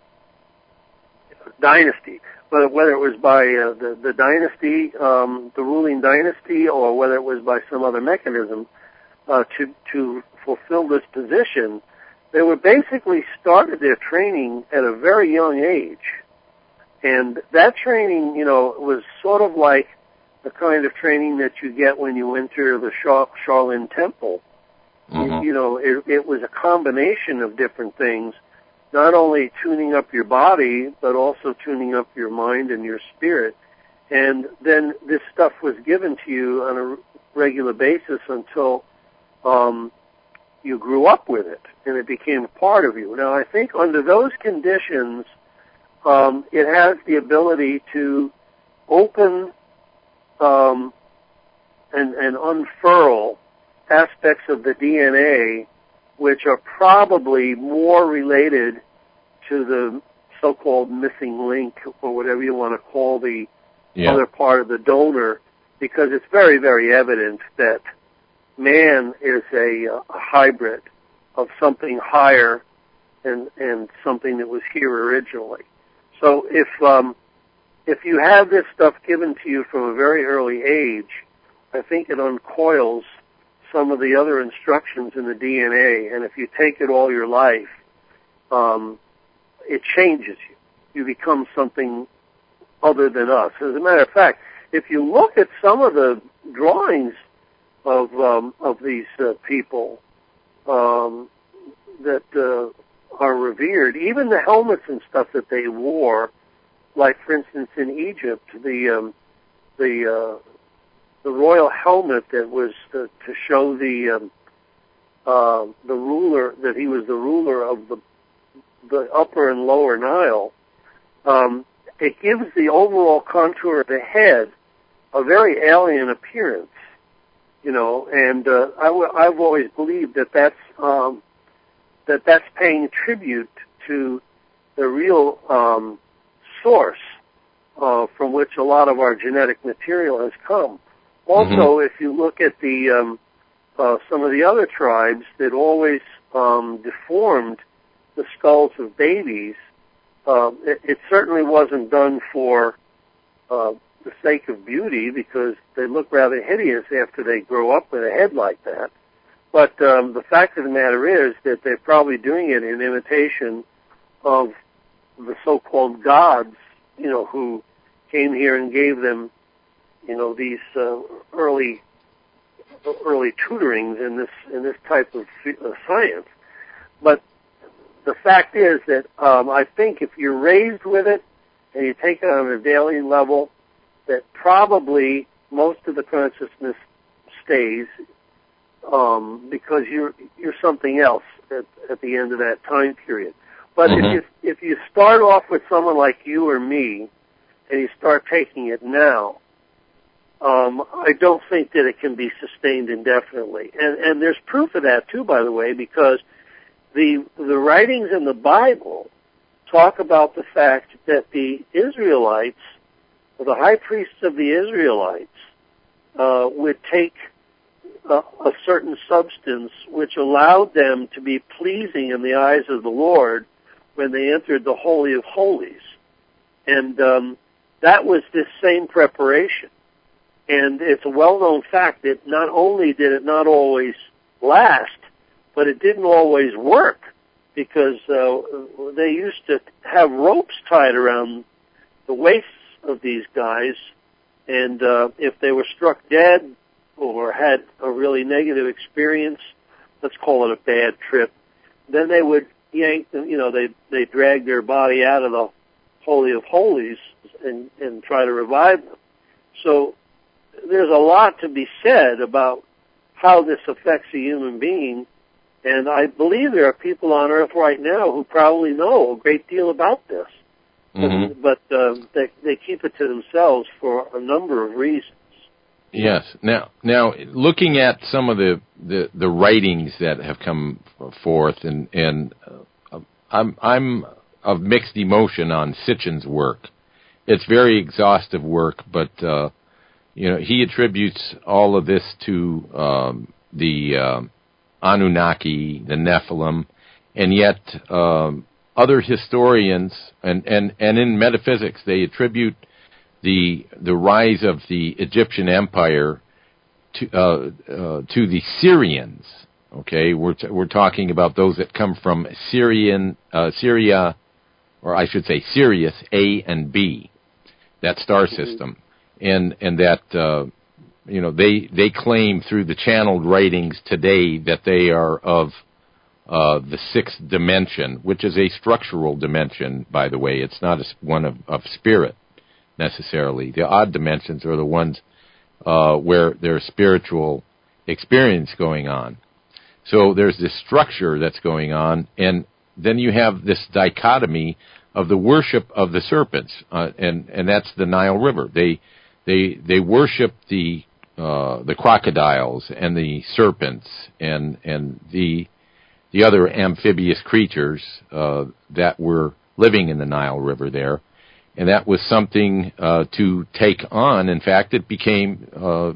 dynasty, whether it was by the dynasty, the ruling dynasty, or whether it was by some other mechanism to fulfill this position, they were basically started their training at a very young age. And that training, was sort of like the kind of training that you get when you enter the Shaolin Temple. Mm-hmm. It was a combination of different things, not only tuning up your body, but also tuning up your mind and your spirit. And then this stuff was given to you on a regular basis until you grew up with it, and it became a part of you. Now, I think under those conditions, it has the ability to open and unfurl aspects of the DNA which are probably more related to the so-called missing link, or whatever you want to call the other part of the donor, because it's very, very evident that man is a hybrid of something higher and something that was here originally. So if you have this stuff given to you from a very early age, I think it uncoils some of the other instructions in the DNA, and if you take it all your life, it changes you. You become something other than us. As a matter of fact, if you look at some of the drawings of these people that are revered, even the helmets and stuff that they wore, like for instance in Egypt, the royal helmet that was to show the ruler that he was the ruler of the upper and lower Nile. It gives the overall contour of the head a very alien appearance, and I've always believed that that's paying tribute to the real source from which a lot of our genetic material has come. Also, if you look at the some of the other tribes that always deformed the skulls of babies, it certainly wasn't done for the sake of beauty, because they look rather hideous after they grow up with a head like that. But the fact of the matter is that they're probably doing it in imitation of the so-called gods, who came here and gave them, these early early tutorings in this type of science. But the fact is that I think if you're raised with it and you take it on a daily level, that probably most of the consciousness stays because you're something else at the end of that time period. But if you start off with someone like you or me, and you start taking it now, I don't think that it can be sustained indefinitely. And there's proof of that too, by the way, because the writings in the Bible talk about the fact that the Israelites, or the high priests of the Israelites, would take a certain substance which allowed them to be pleasing in the eyes of the Lord when they entered the Holy of Holies. And that was this same preparation. And it's a well-known fact that not only did it not always last, but it didn't always work, because they used to have ropes tied around the waists of these guys, and if they were struck dead or had a really negative experience, let's call it a bad trip, then they would yank them, they drag their body out of the Holy of Holies and try to revive them. So there's a lot to be said about how this affects a human being, and I believe there are people on Earth right now who probably know a great deal about this, but they keep it to themselves for a number of reasons. Yes. Now, looking at some of the writings that have come forth, and I'm of mixed emotion on Sitchin's work. It's very exhaustive work, but he attributes all of this to the Anunnaki, the Nephilim, and yet other historians and in metaphysics they attribute the rise of the Egyptian Empire to the Syrians. Okay, we're talking about those that come from Syria, or I should say Sirius A and B, that star system, and that they claim through the channeled writings today that they are of the sixth dimension, which is a structural dimension, by the way. It's not one of spirit necessarily. The odd dimensions are the ones where there's spiritual experience going on. So there's this structure that's going on, and then you have this dichotomy of the worship of the serpents, and that's the Nile River. They worship the crocodiles and the serpents and the other amphibious creatures that were living in the Nile River there, and that was something to take on. In fact, it became a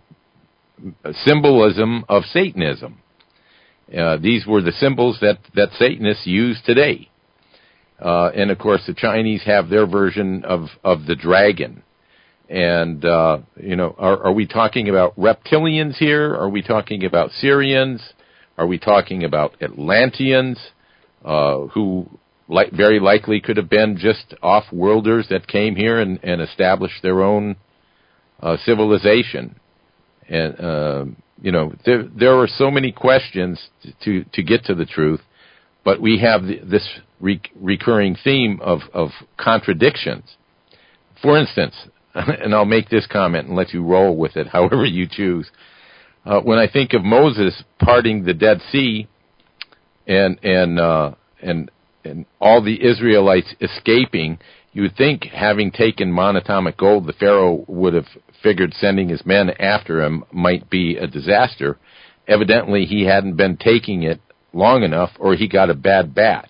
symbolism of Satanism. These were the symbols that Satanists use today. And of course, the Chinese have their version of the dragon. And, are we talking about reptilians here? Are we talking about Syrians? Are we talking about Atlanteans, who very likely could have been just off-worlders that came here and established their own civilization? And, there are so many questions to get to the truth, but we have this recurring theme of contradictions. For instance, and I'll make this comment and let you roll with it however you choose. When I think of Moses parting the Dead Sea and all the Israelites escaping, you would think, having taken monatomic gold, the Pharaoh would have figured sending his men after him might be a disaster. Evidently, he hadn't been taking it long enough, or he got a bad batch.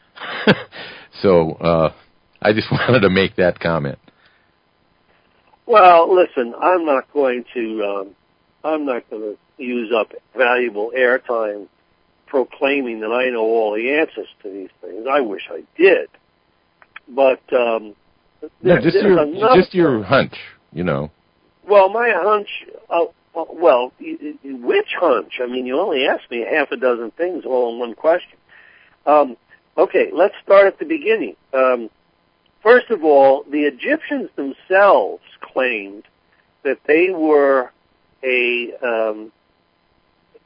So I just wanted to make that comment. Well, listen, I'm not going to use up valuable airtime proclaiming that I know all the answers to these things. I wish I did, but just your hunch, Well, my hunch. Which hunch? I mean, you only asked me half a dozen things all in one question. Okay, let's start at the beginning. First of all, the Egyptians themselves claimed that they were a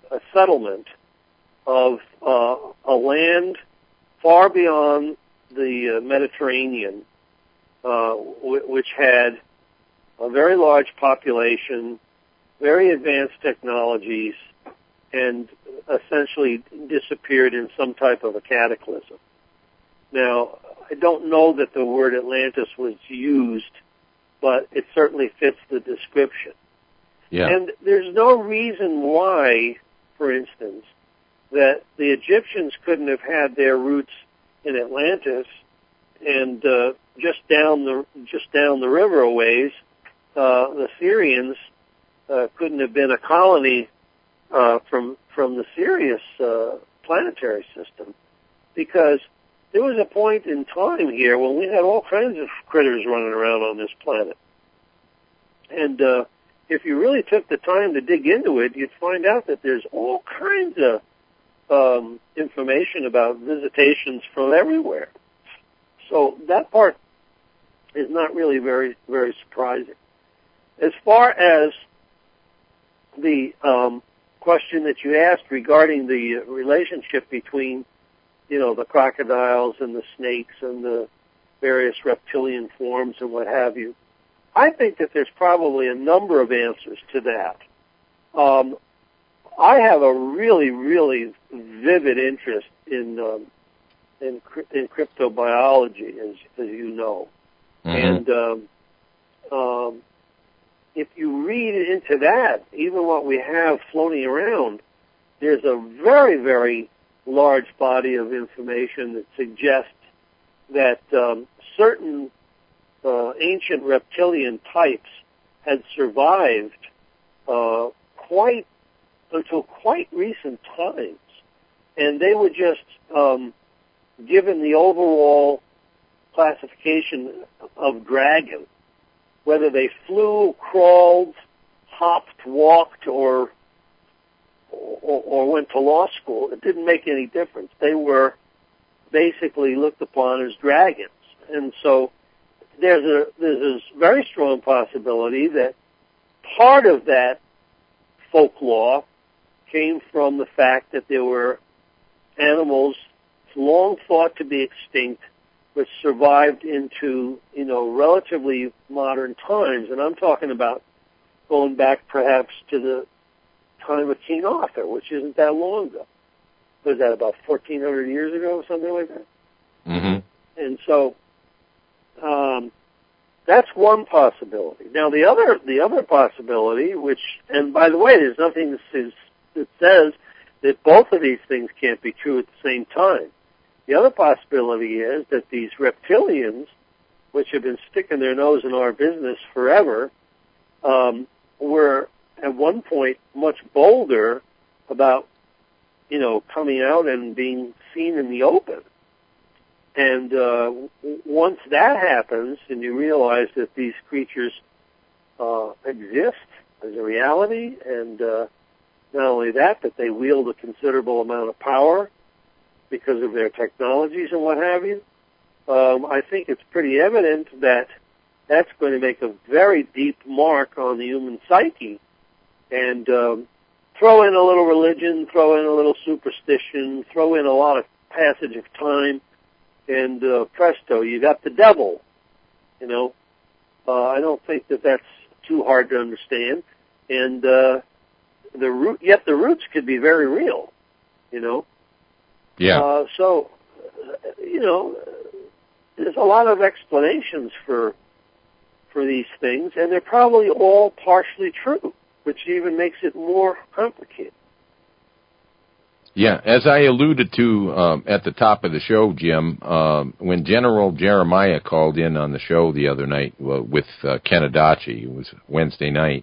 a settlement of a land far beyond the Mediterranean, which had a very large population, very advanced technologies, and essentially disappeared in some type of a cataclysm. Now, I don't know that the word Atlantis was used, but it certainly fits the description. Yeah. And there's no reason why, for instance, that the Egyptians couldn't have had their roots in Atlantis, and just down the river a ways, the Syrians couldn't have been a colony from the Sirius planetary system, because there was a point in time here when we had all kinds of critters running around on this planet. And if you really took the time to dig into it, you'd find out that there's all kinds of information about visitations from everywhere. So that part is not really very, very surprising. As far as the question that you asked regarding the relationship between, the crocodiles and the snakes and the various reptilian forms and what have you, I think that there's probably a number of answers to that. I have a really, really vivid interest in cryptobiology, as you know. Mm-hmm. And if you read into that, even what we have floating around, there's a very, very large body of information that suggests that certain ancient reptilian types had survived until quite recent times. And they were just given the overall classification of dragon. Whether they flew, crawled, hopped, walked, or went to law school, it didn't make any difference. They were basically looked upon as dragons. And so there's a very strong possibility that part of that folklore came from the fact that there were animals long thought to be extinct, which survived into, relatively modern times. And I'm talking about going back perhaps to the time of King Arthur, which isn't that long ago. Was that about 1,400 years ago or something like that? Mm-hmm. And so that's one possibility. Now, the other possibility, and by the way, there's nothing that says that both of these things can't be true at the same time. The other possibility is that these reptilians, which have been sticking their nose in our business forever, were at one point much bolder about, coming out and being seen in the open. And once that happens and you realize that these creatures exist as a reality, and not only that, but they wield a considerable amount of power because of their technologies and what have you, I think it's pretty evident that that's going to make a very deep mark on the human psyche. And throw in a little religion, throw in a little superstition, throw in a lot of passage of time, and presto, you got the devil. I don't think that that's too hard to understand. And yet the roots could be very real, Yeah. So, there's a lot of explanations for these things, and they're probably all partially true, which even makes it more complicated. Yeah, as I alluded to at the top of the show, Jim, when General Jeremiah called in on the show the other night with Ken Adachi, it was Wednesday night,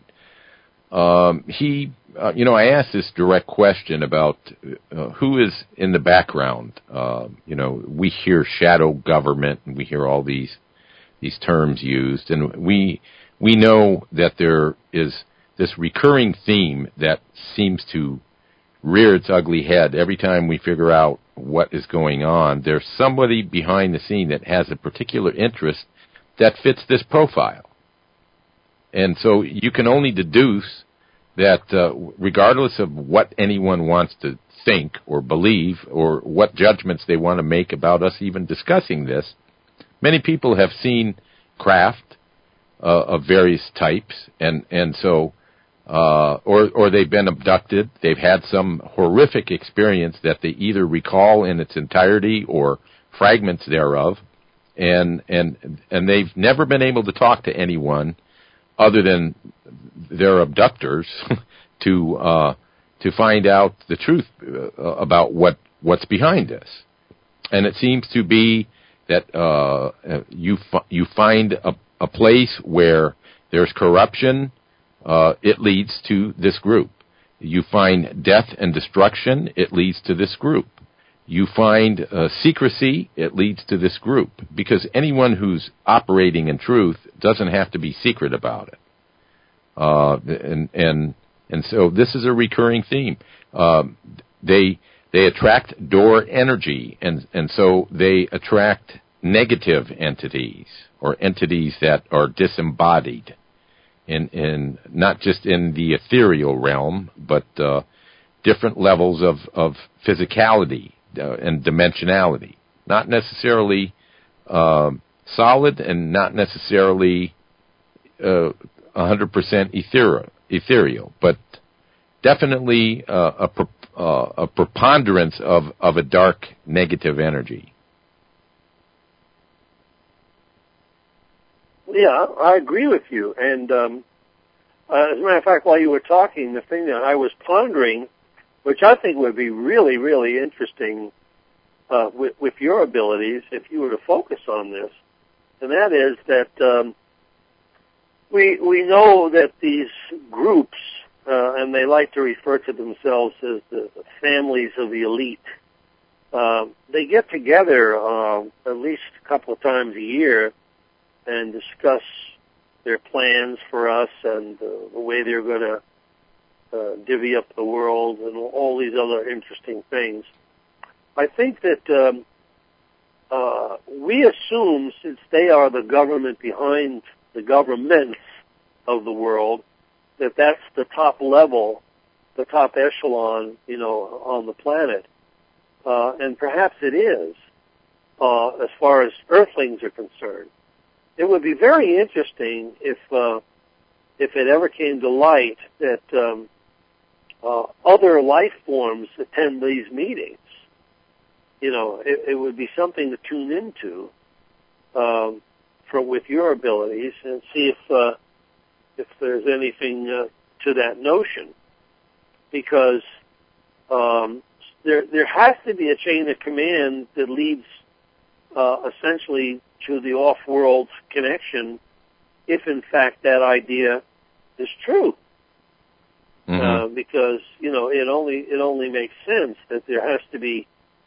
I asked this direct question about who is in the background. We hear shadow government, and we hear all these terms used, and we know that there is this recurring theme that seems to rear its ugly head every time we figure out what is going on. There's somebody behind the scene that has a particular interest that fits this profile. And so you can only deduce that regardless of what anyone wants to think or believe or what judgments they want to make about us even discussing this, many people have seen craft of various types, and so or they've been abducted. They've had some horrific experience that they either recall in its entirety or fragments thereof, and they've never been able to talk to anyone other than their abductors to find out the truth about what's behind this. And it seems to be that you find a place where there's corruption, it leads to this group. You find death and destruction, it leads to this group. You find secrecy, it leads to this group. Because anyone who's operating in truth doesn't have to be secret about it. And so this is a recurring theme. They attract door energy, and so they attract negative entities or entities that are disembodied, in not just in the ethereal realm, but different levels of physicality and dimensionality. Not necessarily solid, and not necessarily 100% ethereal, but definitely a preponderance of a dark negative energy. Yeah, I agree with you. And as a matter of fact, while you were talking, the thing that I was pondering, which I think would be really, really interesting with your abilities if you were to focus on this, and that is that we know that these groups, and they like to refer to themselves as the families of the elite, they get together at least a couple of times a year and discuss their plans for us and the way they're going to divvy up the world and all these other interesting things. I think that we assume, since they are the government behind the governments of the world, that that's the top level, the top echelon, on the planet. And perhaps it is, as far as Earthlings are concerned. It would be very interesting if it ever came to light that other life forms attend these meetings. It would be something to tune into with your abilities and see if there's anything to that notion, because there has to be a chain of command that leads essentially to the off-world connection, if in fact that idea is true. Mm-hmm. Because it only makes sense that there has to be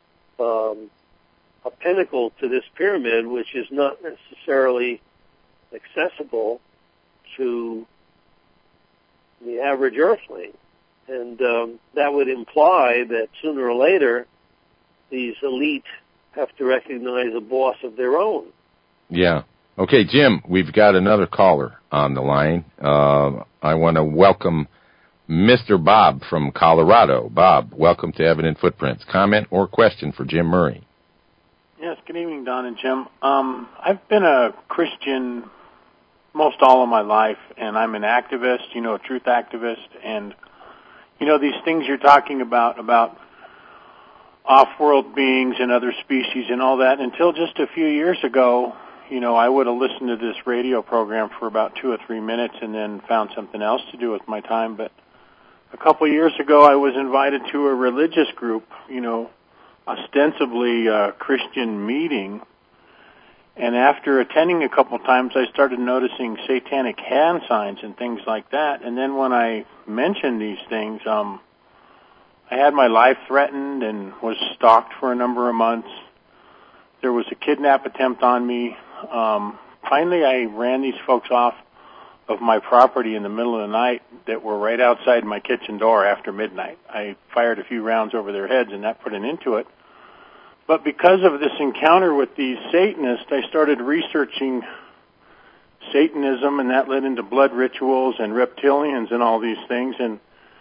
a pinnacle to this pyramid, which is not necessarily accessible to the average Earthling, and that would imply that sooner or later these elite have to recognize a boss of their own. Yeah. Okay, Jim, we've got another caller on the line. I want to welcome Mr. Bob from Colorado. Bob, welcome to Evident Footprints. Comment or question for Jim Murray? Yes, good evening, Don and Jim. I've been a Christian most all of my life, and I'm an activist, a truth activist, and, these things you're talking about off-world beings and other species and all that, until just a few years ago, I would have listened to this radio program for about 2 or 3 minutes and then found something else to do with my time. But a couple of years ago, I was invited to a religious group, ostensibly a Christian meeting. And after attending a couple of times, I started noticing satanic hand signs and things like that. And then when I mentioned these things, I had my life threatened and was stalked for a number of months. There was a kidnap attempt on me. Finally, I ran these folks off of my property in the middle of the night that were right outside my kitchen door after midnight. I fired a few rounds over their heads, and that put an end to it. But because of this encounter with these Satanists, I started researching Satanism, and that led into blood rituals and reptilians and all these things. And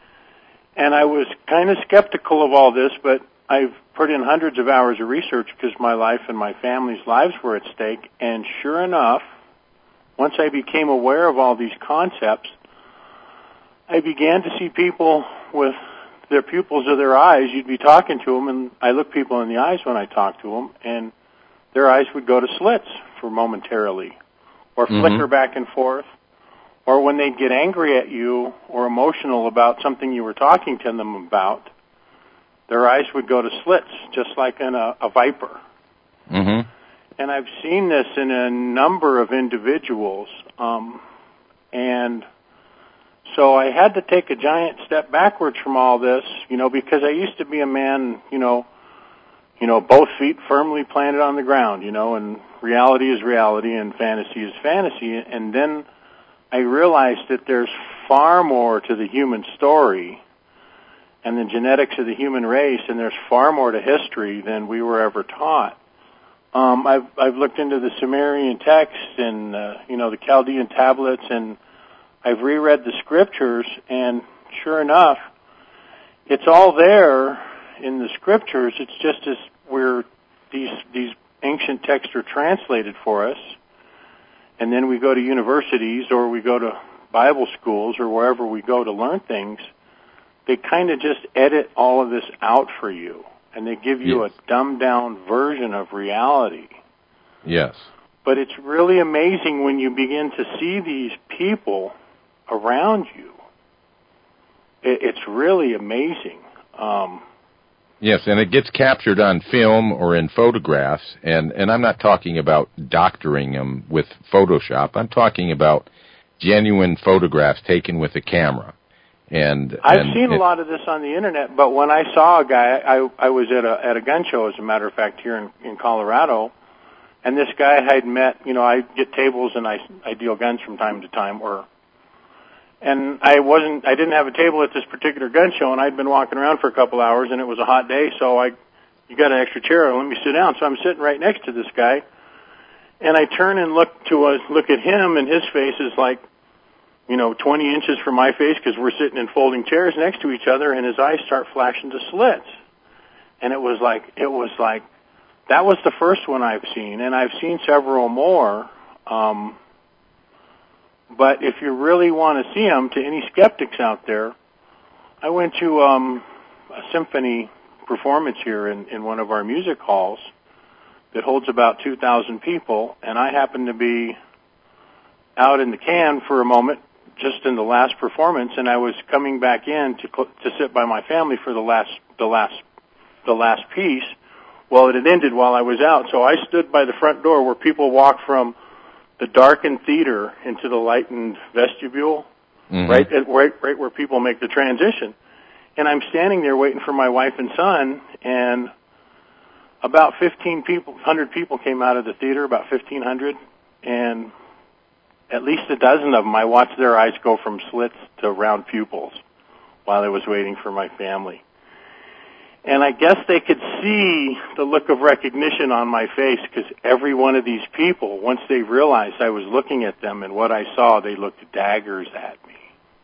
I was kind of skeptical of all this, but I've put in hundreds of hours of research because my life and my family's lives were at stake. And sure enough, once I became aware of all these concepts, I began to see people with their pupils of their eyes. You'd be talking to them, and I look people in the eyes when I talk to them, and their eyes would go to slits for momentarily, or flicker back and forth, or when they'd get angry at you or emotional about something you were talking to them about, their eyes would go to slits, just like in a viper. Mm-hmm. And I've seen this in a number of individuals, and so I had to take a giant step backwards from all this, because I used to be a man, both feet firmly planted on the ground, and reality is reality and fantasy is fantasy. And then I realized that there's far more to the human story and the genetics of the human race, and there's far more to history than we were ever taught. I've looked into the Sumerian text and, the Chaldean tablets, and I've reread the scriptures, and sure enough, it's all there in the scriptures. It's just as these ancient texts are translated for us, and then we go to universities or we go to Bible schools or wherever we go to learn things, they kind of just edit all of this out for you, and they give you a dumbed-down version of reality. Yes. But it's really amazing when you begin to see these people around you. It's really amazing. Yes, and it gets captured on film or in photographs, and I'm not talking about doctoring them with Photoshop. I'm talking about genuine photographs taken with a camera. And I've seen a lot of this on the internet, but when I saw a guy, I was at a gun show, as a matter of fact, here in Colorado, and this guy I'd met, I get tables and I deal guns from time to time, and I didn't have a table at this particular gun show, and I'd been walking around for a couple hours, and it was a hot day, so you got an extra chair, let me sit down. So I'm sitting right next to this guy, and I turn and look at him, and his face is like, 20 inches from my face, because we're sitting in folding chairs next to each other, and his eyes start flashing to slits. And it was like, that was the first one I've seen, and I've seen several more. But if you really want to see them, to any skeptics out there, I went to a symphony performance here in one of our music halls that holds about 2,000 people, and I happened to be out in the can for a moment, just in the last performance, and I was coming back in to sit by my family for the last piece. Well, it had ended while I was out, so I stood by the front door where people walk from the darkened theater into the lightened vestibule, right where people make the transition. And I'm standing there waiting for my wife and son, and about 100 people came out of the theater, about 1,500, and at least a dozen of them, I watched their eyes go from slits to round pupils while I was waiting for my family. And I guess they could see the look of recognition on my face, because every one of these people, once they realized I was looking at them and what I saw, they looked daggers at me.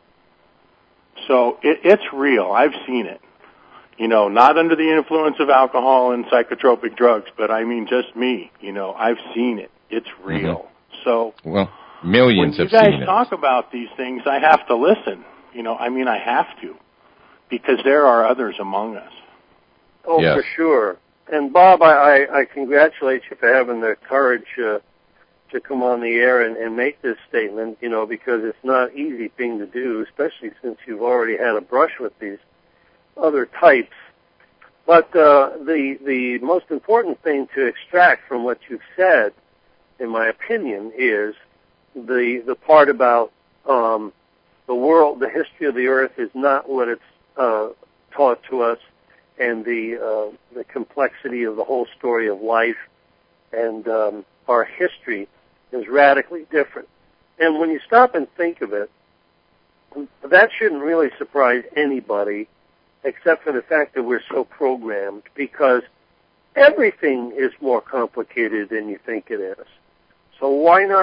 So it's real. I've seen it. Not under the influence of alcohol and psychotropic drugs, but I mean just me. I've seen it. It's real. So... Well, millions have seen it. When you guys talk about these things, I have to listen. I have to, because there are others among us. Oh, yes. For sure. And Bob, I congratulate you for having the courage to come on the air and make this statement, because it's not an easy thing to do, especially since you've already had a brush with these other types. But the most important thing to extract from what you've said, in my opinion, is the part about the world, the history of the earth is not what it's taught to us, and the complexity of the whole story of life and our history is radically different. And when you stop and think of it, that shouldn't really surprise anybody, except for the fact that we're so programmed, because everything is more complicated than you think it is. So why not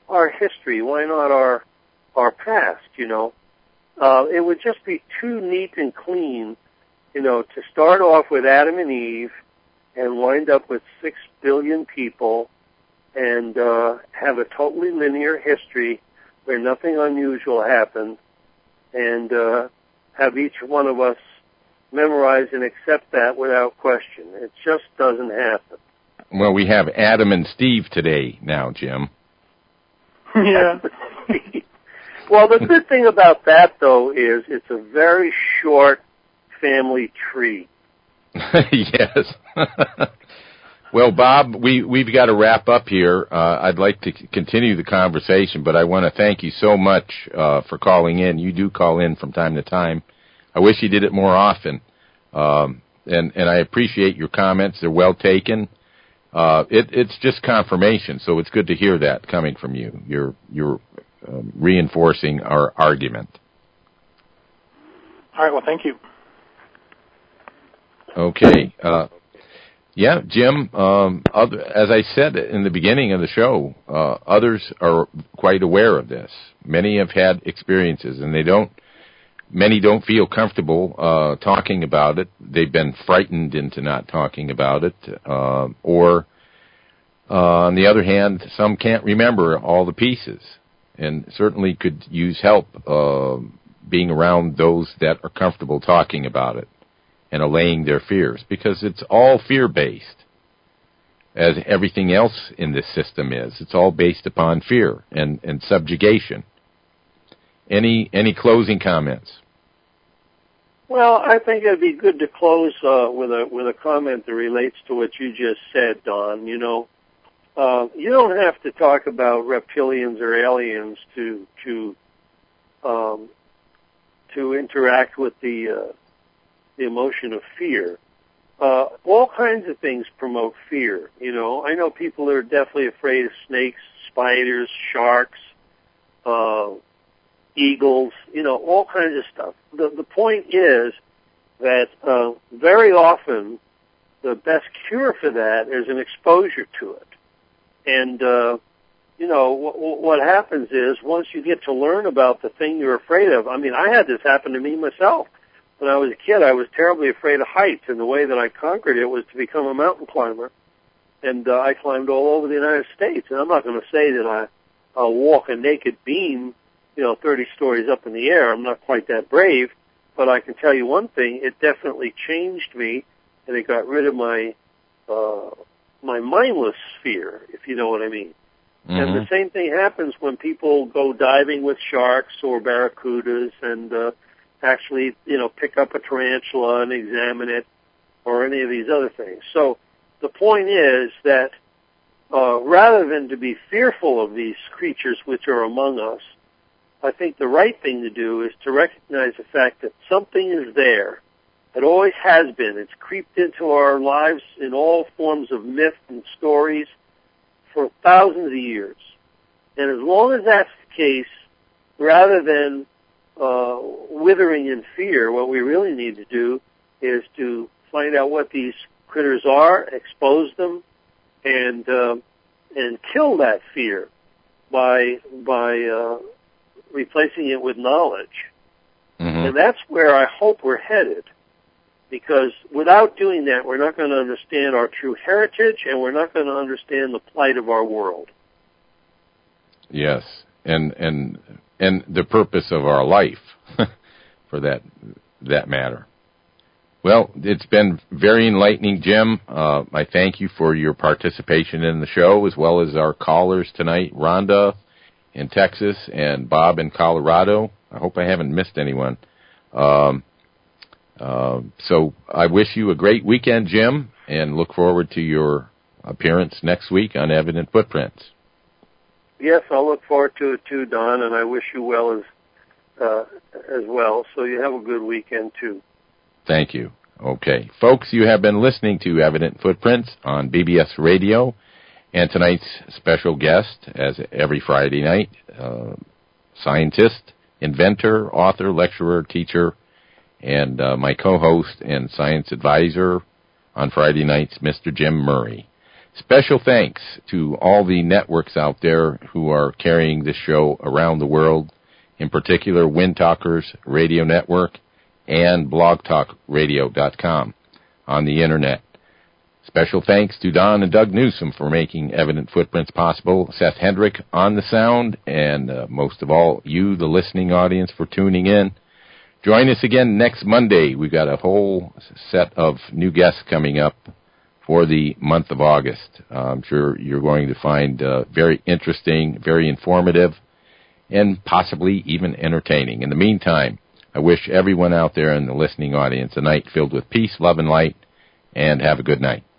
our history? Why not our past, you know? It would just be too neat and clean, you know, to start off with Adam and Eve and wind up with 6 billion people and have a totally linear history where nothing unusual happened, and have each one of us memorize and accept that without question. It just doesn't happen. Well, we have Adam and Steve today now, Jim. Yeah. Well, the good thing about that, though, is it's a very short family tree. Yes. Well, Bob, we've got to wrap up here. I'd like to continue the conversation, but I want to thank you so much for calling in. You do call in from time to time. I wish you did it more often. And I appreciate your comments. They're well taken. It's just confirmation, so it's good to hear that coming from you. You're reinforcing our argument. All right, well, thank you. Okay. Yeah, Jim, as I said in the beginning of the show, others are quite aware of this. Many have had experiences, and many don't feel comfortable talking about it. They've been frightened into not talking about it. Or, on the other hand, some can't remember all the pieces, and certainly could use help being around those that are comfortable talking about it and allaying their fears, because it's all fear-based, as everything else in this system is. It's all based upon fear and subjugation. Any closing comments? Well, I think it'd be good to close with a comment that relates to what you just said, Don. You know, you don't have to talk about reptilians or aliens to interact with the emotion of fear. All kinds of things promote fear. You know, I know people that are definitely afraid of snakes, spiders, sharks, eagles, you know, all kinds of stuff. The point is that very often the best cure for that is an exposure to it. And, you know, what happens is once you get to learn about the thing you're afraid of, I mean, I had this happen to me myself. When I was a kid, I was terribly afraid of heights, and the way that I conquered it was to become a mountain climber. And I climbed all over the United States. And I'm not going to say that I'll walk a naked beam, you know, 30 stories up in the air. I'm not quite that brave. But I can tell you one thing, it definitely changed me, and it got rid of my mindless fear, if you know what I mean. Mm-hmm. And the same thing happens when people go diving with sharks or barracudas and actually, you know, pick up a tarantula and examine it, or any of these other things. So the point is that rather than to be fearful of these creatures which are among us, I think the right thing to do is to recognize the fact that something is there. It always has been. It's creeped into our lives in all forms of myth and stories for thousands of years. And as long as that's the case, rather than withering in fear, what we really need to do is to find out what these critters are, expose them, and kill that fear by replacing it with knowledge. Mm-hmm. And that's where I hope we're headed, because without doing that, we're not going to understand our true heritage, and we're not going to understand the plight of our world. Yes, and the purpose of our life, for that matter. Well, it's been very enlightening, Jim. I thank you for your participation in the show, as well as our callers tonight, Rhonda in Texas and Bob in Colorado. I hope I haven't missed anyone. So I wish you a great weekend, Jim, and look forward to your appearance next week on Evident Footprints. Yes, I'll look forward to it too, Don, and I wish you well as well. So you have a good weekend too. Thank you. Okay. Folks, you have been listening to Evident Footprints on BBS Radio, and tonight's special guest, as every Friday night, scientist, inventor, author, lecturer, teacher, and my co-host and science advisor on Friday nights, Mr. Jim Murray. Special thanks to all the networks out there who are carrying this show around the world, in particular Windtalkers Radio Network and blogtalkradio.com on the Internet. Special thanks to Don and Doug Newsom for making Evident Footprints possible, Seth Hendrick on the sound, and most of all, you, the listening audience, for tuning in. Join us again next Monday. We've got a whole set of new guests coming up for the month of August. I'm sure you're going to find very interesting, very informative, and possibly even entertaining. In the meantime, I wish everyone out there in the listening audience a night filled with peace, love, and light, and have a good night.